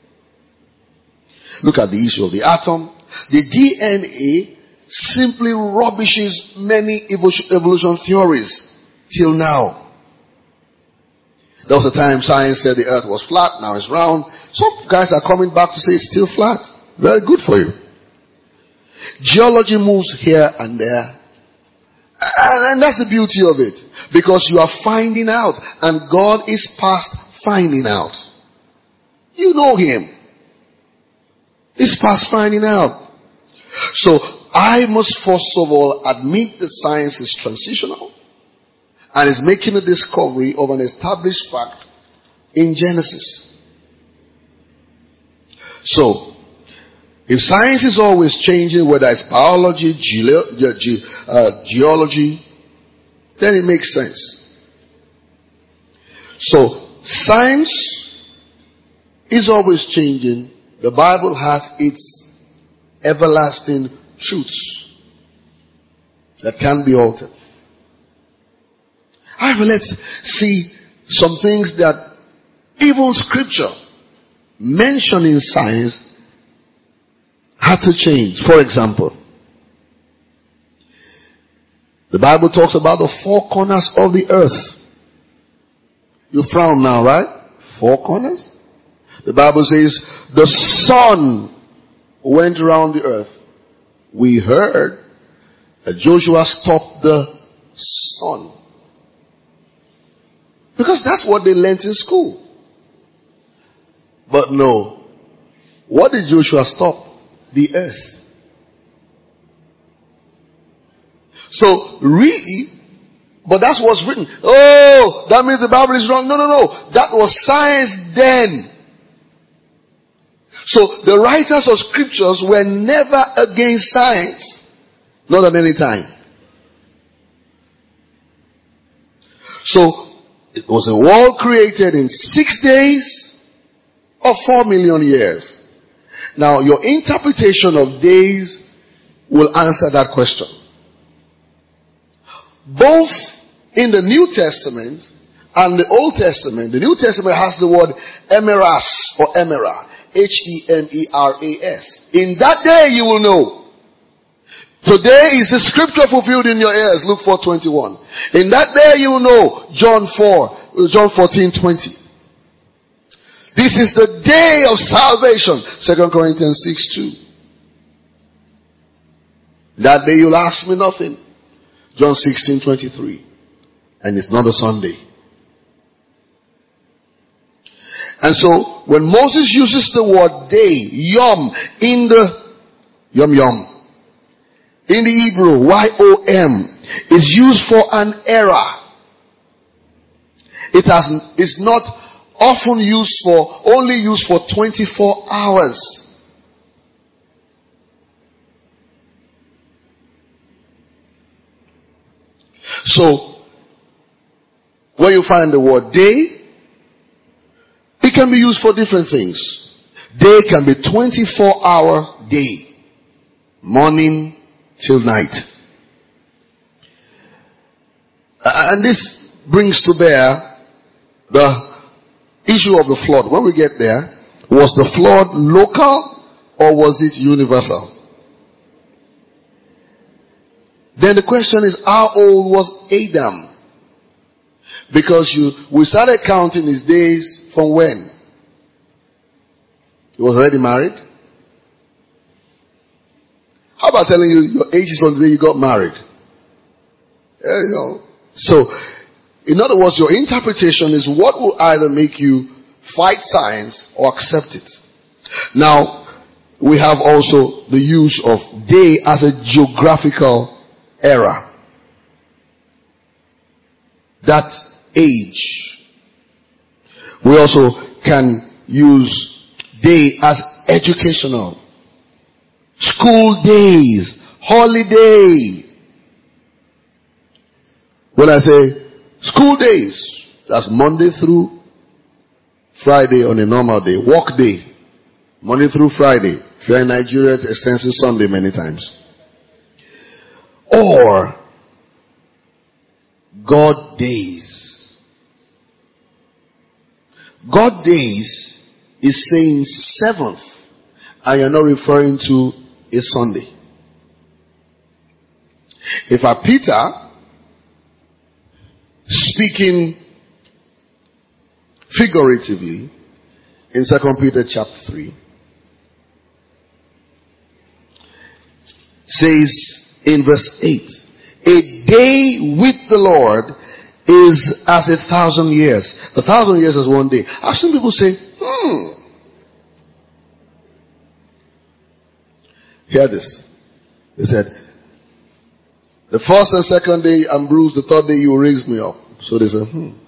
Look at the issue of the atom. The D N A simply rubbishes many evolution theories till now. There was a time science said the earth was flat, now it's round. Some guys are coming back to say it's still flat. Very good for you. Geology moves here and there. And that's the beauty of it. Because you are finding out. And God is past finding out. You know Him. He's past finding out. So I must first of all admit the science is transitional. And is making a discovery of an established fact in Genesis. So, if science is always changing, whether it's biology, ge- ge- uh, geology, then it makes sense. So, science is always changing. The Bible has its everlasting truths that can be altered. However, let's see some things that even scripture mentioning science had to change. For example, the Bible talks about the four corners of the earth. You frown now, right? Four corners? The Bible says the sun went around the earth. We heard that Joshua stopped the sun. Because that's what they learned in school. But no. What did Joshua stop? The earth. So, really, but that's what's written. Oh, that means the Bible is wrong. No, no, no. That was science then. So, the writers of scriptures were never against science. Not at any time. So, it was a world created in six days or four million years. Now, your interpretation of days will answer that question. Both in the New Testament and the Old Testament, the New Testament has the word emeras or emera. H E M E R A S. In that day you will know. Today is the scripture fulfilled in your ears. Luke four twenty-one. In that day you will know. John four, John fourteen twenty. This is the day of salvation. Second Corinthians six two. That day you'll ask me nothing. John sixteen twenty-three. And it's not a Sunday. And so, when Moses uses the word day, yom, in the, yom yom, in the Hebrew, Y O M, is used for an era. It has, it's not often used for, only used for twenty-four hours. So, when you find the word day, it can be used for different things. Day can be twenty-four hour day. Morning till night. And this brings to bear the issue of the flood. When we get there, was the flood local or was it universal? Then the question is, how old was Adam? Because you, we started counting his days from when? He was already married? How about telling you your age is from the day you got married? Yeah, you know. So, in other words, your interpretation is what will either make you fight science or accept it. Now, we have also the use of day as a geographical era. That age. We also can use day as educational. School days, holiday. When I say school days, that's Monday through Friday on a normal day. Work day, Monday through Friday. If you're in Nigeria, it extends to Sunday many times. Or God days. God days is saying seventh, and you're not referring to a Sunday. If I Peter speaking figuratively in Second Peter chapter three, says in verse eight, a day with the Lord is as a thousand years. A thousand years is one day. I've seen people say, hmm. Hear this. They said, the first and second day I'm bruised, the third day you will raise me up. So they said, hmm.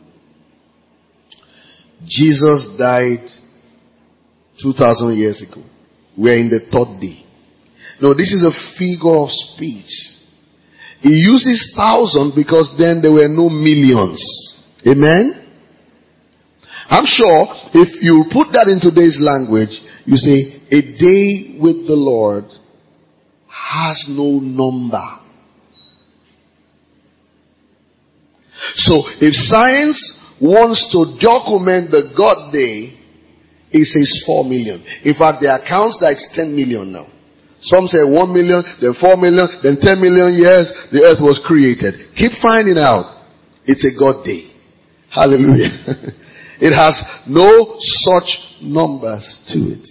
Jesus died two thousand years ago. We're in the third day. No, this is a figure of speech. He uses thousand because then there were no millions. Amen? I'm sure if you put that in today's language, you say, a day with the Lord has no number. So if science wants to document the God day, it says four million. In fact, there are accounts that it's ten million now. Some say one million, then four million, then ten million years the earth was created. Keep finding out. It's a God day. Hallelujah. It has no such numbers to it.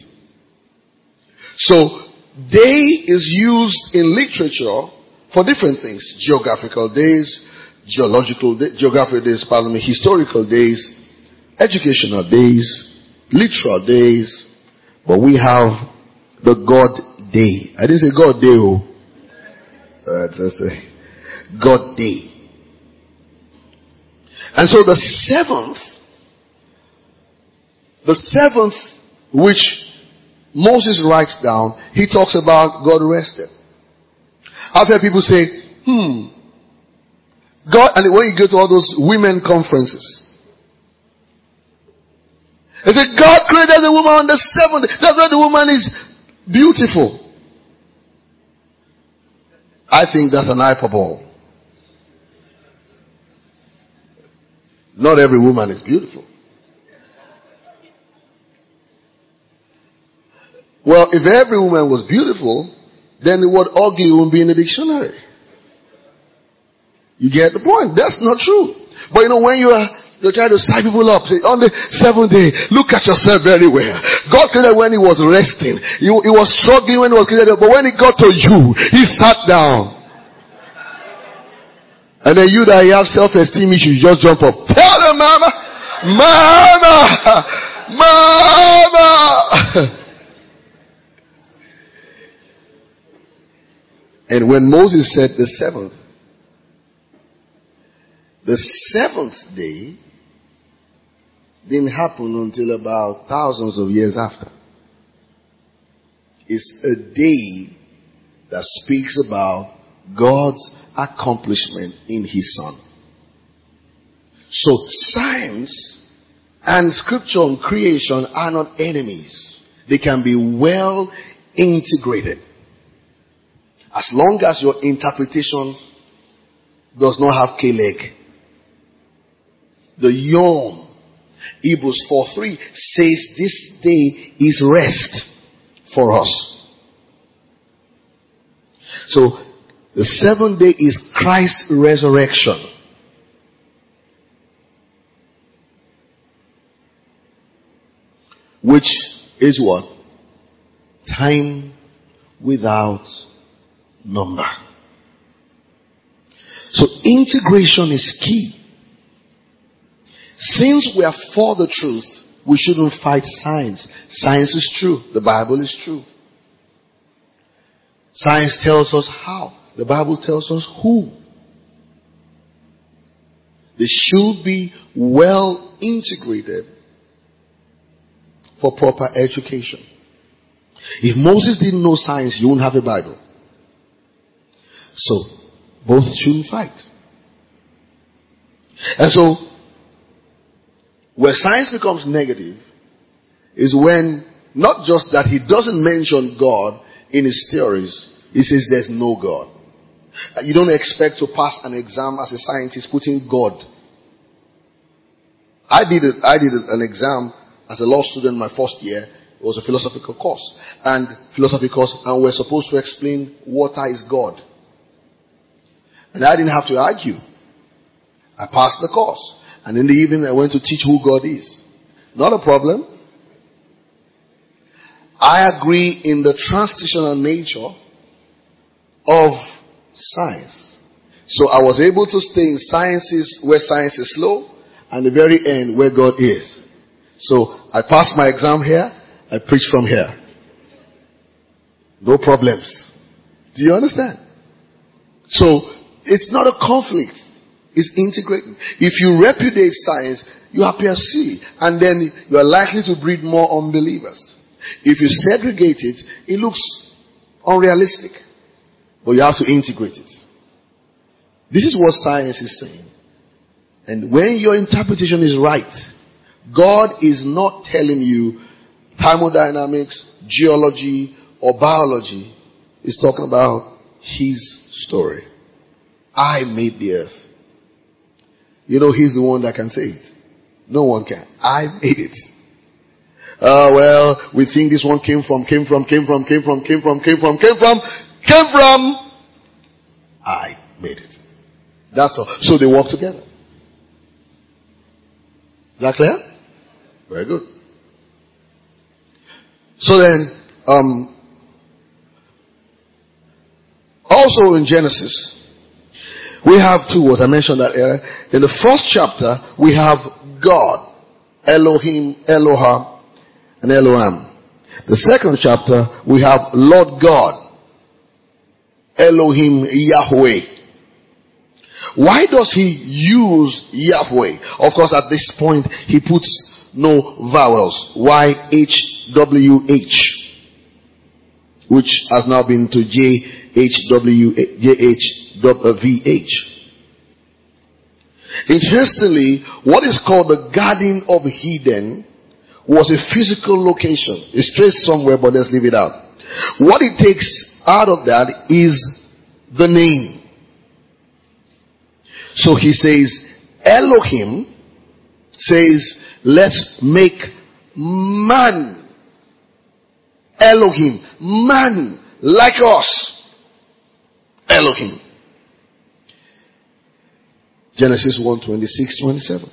So, day is used in literature for different things. Geographical days, geological day, geographical days, pardon me, historical days, educational days, literal days. But we have the God day. I didn't say God day, oh. Alright, so say God day. And so the seventh, the seventh which Moses writes down, he talks about God rested. I've heard people say, hmm, God, and when you go to all those women conferences, they say God created the woman on the seventh day. That's why the woman is beautiful. I think that's an hyperbole. Not every woman is beautiful. Well, if every woman was beautiful, then the word ugly won't be in the dictionary. You get the point. That's not true. But you know, when you are They try to sign people up. Say, on the seventh day, look at yourself very well. God created when he was resting. He, he was struggling when he was created. But when he got to you, he sat down. And then you that you have self-esteem issues, just jump up. Tell them, mama, mama, mama. And when Moses said the seventh, the seventh day didn't happen until about thousands of years after. It's a day that speaks about God's accomplishment in his Son. So science and scripture and creation are not enemies. They can be well integrated. As long as your interpretation does not have K-leg. The Yom, Hebrews four three says this day is rest for us. So, the seventh day is Christ's resurrection. Which is what? Time without number. So, integration is key. Since we are for the truth, we shouldn't fight science. Science is true. The Bible is true. Science tells us how. The Bible tells us who. They should be well integrated for proper education. If Moses didn't know science, you wouldn't have a Bible. So, both shouldn't fight. And so, where science becomes negative is when not just that he doesn't mention God in his theories, he says there's no God. You don't expect to pass an exam as a scientist putting God. I did it, I did an exam as a law student my first year. It was a philosophical course. And philosophy course, and we're supposed to explain water is God. And I didn't have to argue. I passed the course. And in the evening I went to teach who God is. Not a problem. I agree in the transitional nature of science. So I was able to stay in sciences where science is slow, and the very end where God is. So I passed my exam here, I preach from here. No problems. Do you understand? So it's not a conflict. It's integrating. If you repudiate science, you appear silly, and then you are likely to breed more unbelievers. If you segregate it, it looks unrealistic. But you have to integrate it. This is what science is saying. And when your interpretation is right, God is not telling you thermodynamics, geology, or biology. He's talking about His story. I made the earth. You know, He's the one that can say it. No one can. I made it. Uh, well, we think this one came from, came from, came from, came from, came from, came from, came from, came from. I made it. That's all. So they work together. Is that clear? Very good. So then, um, also in Genesis, we have two words. I mentioned that earlier. In the first chapter, we have God, Elohim, Eloha, and Elohim. The second chapter, we have Lord God, Elohim, Yahweh. Why does he use Yahweh? Of course, at this point, he puts no vowels. Y H W H, which has now been to J H W J H V H. Interestingly, what is called the Garden of Eden was a physical location. It's traced somewhere, but let's leave it out. What it takes out of that is the name. So he says, Elohim says, let's make man. Elohim, man, like us. Elohim. Genesis one, twenty-six, twenty-seven.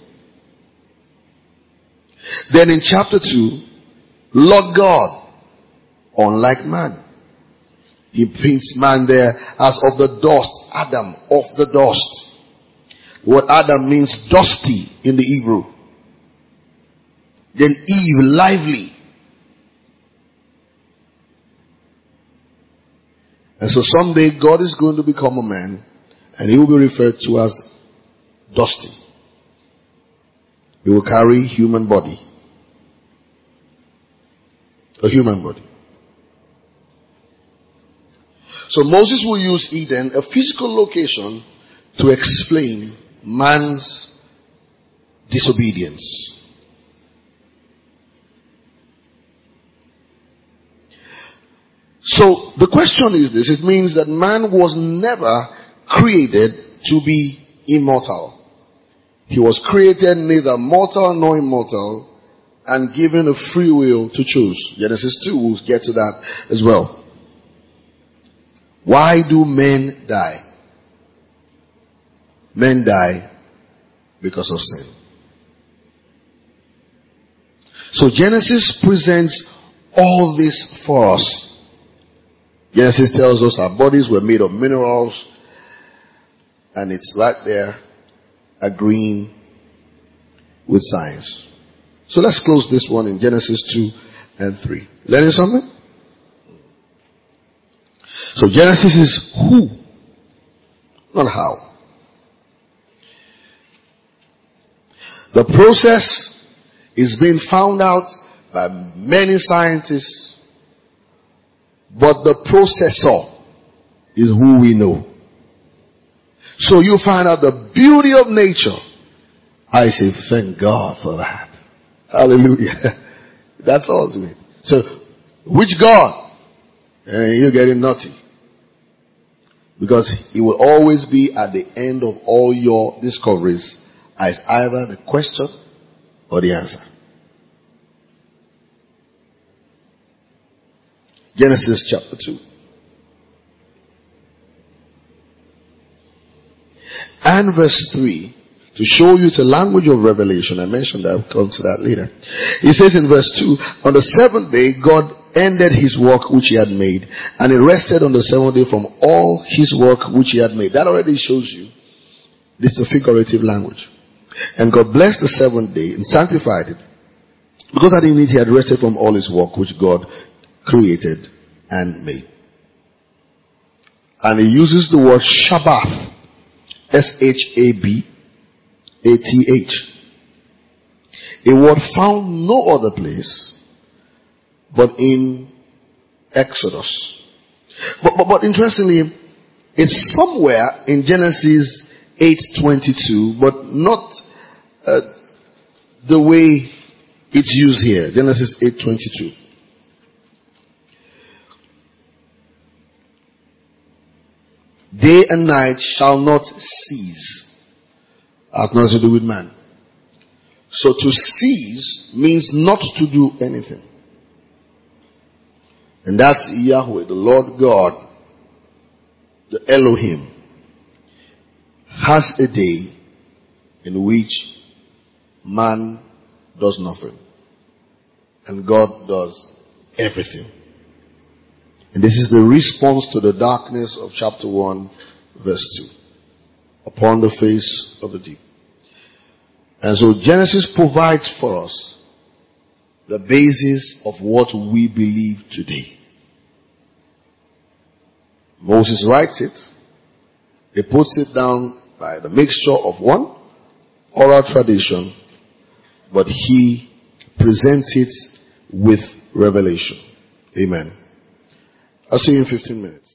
Then in chapter two, Lord God, unlike man. He paints man there as of the dust, Adam, of the dust. What Adam means dusty in the Hebrew. Then Eve, lively. And so someday God is going to become a man, and he will be referred to as dusty. He will carry human body. A human body. So Moses will use Eden, a physical location, to explain man's disobedience. So the question is this: it means that man was never created to be immortal. He was created neither mortal nor immortal, and given a free will to choose. Genesis two, we'll get to that as well. Why do men die? Men die because of sin. So Genesis presents all this for us. Genesis tells us our bodies were made of minerals, and it's right there agreeing with science. So let's close this one in Genesis two and three. Learning something? So Genesis is who, not how. The process is being found out by many scientists, but the processor is who we know. So you find out the beauty of nature. I say, thank God for that. Hallelujah. That's all to it. So, which God? And you're getting naughty. Because it will always be at the end of all your discoveries as either the question or the answer. Genesis chapter two. And verse three, to show you it's a language of revelation. I mentioned that. I'll come to that later. He says in verse two, on the seventh day, God ended his work which he had made, and he rested on the seventh day from all his work which he had made. That already shows you this is a figurative language. And God blessed the seventh day and sanctified it, because that in it he had rested from all his work which God created and made. And he uses the word Shabbath, S H A B A T H, a word found no other place but in Exodus. But, but, but interestingly, it's somewhere in Genesis eight twenty-two, but not uh, the way it's used here. Genesis eight twenty-two. Day and night shall not cease. Has nothing to do with man. So to cease means not to do anything. And that's Yahweh, the Lord God, the Elohim, has a day in which man does nothing and God does everything. And this is the response to the darkness of chapter one, verse two. Upon the face of the deep. And so Genesis provides for us the basis of what we believe today. Moses writes it. He puts it down by the mixture of one, oral tradition, but he presents it with revelation. Amen. I'll see you in fifteen minutes.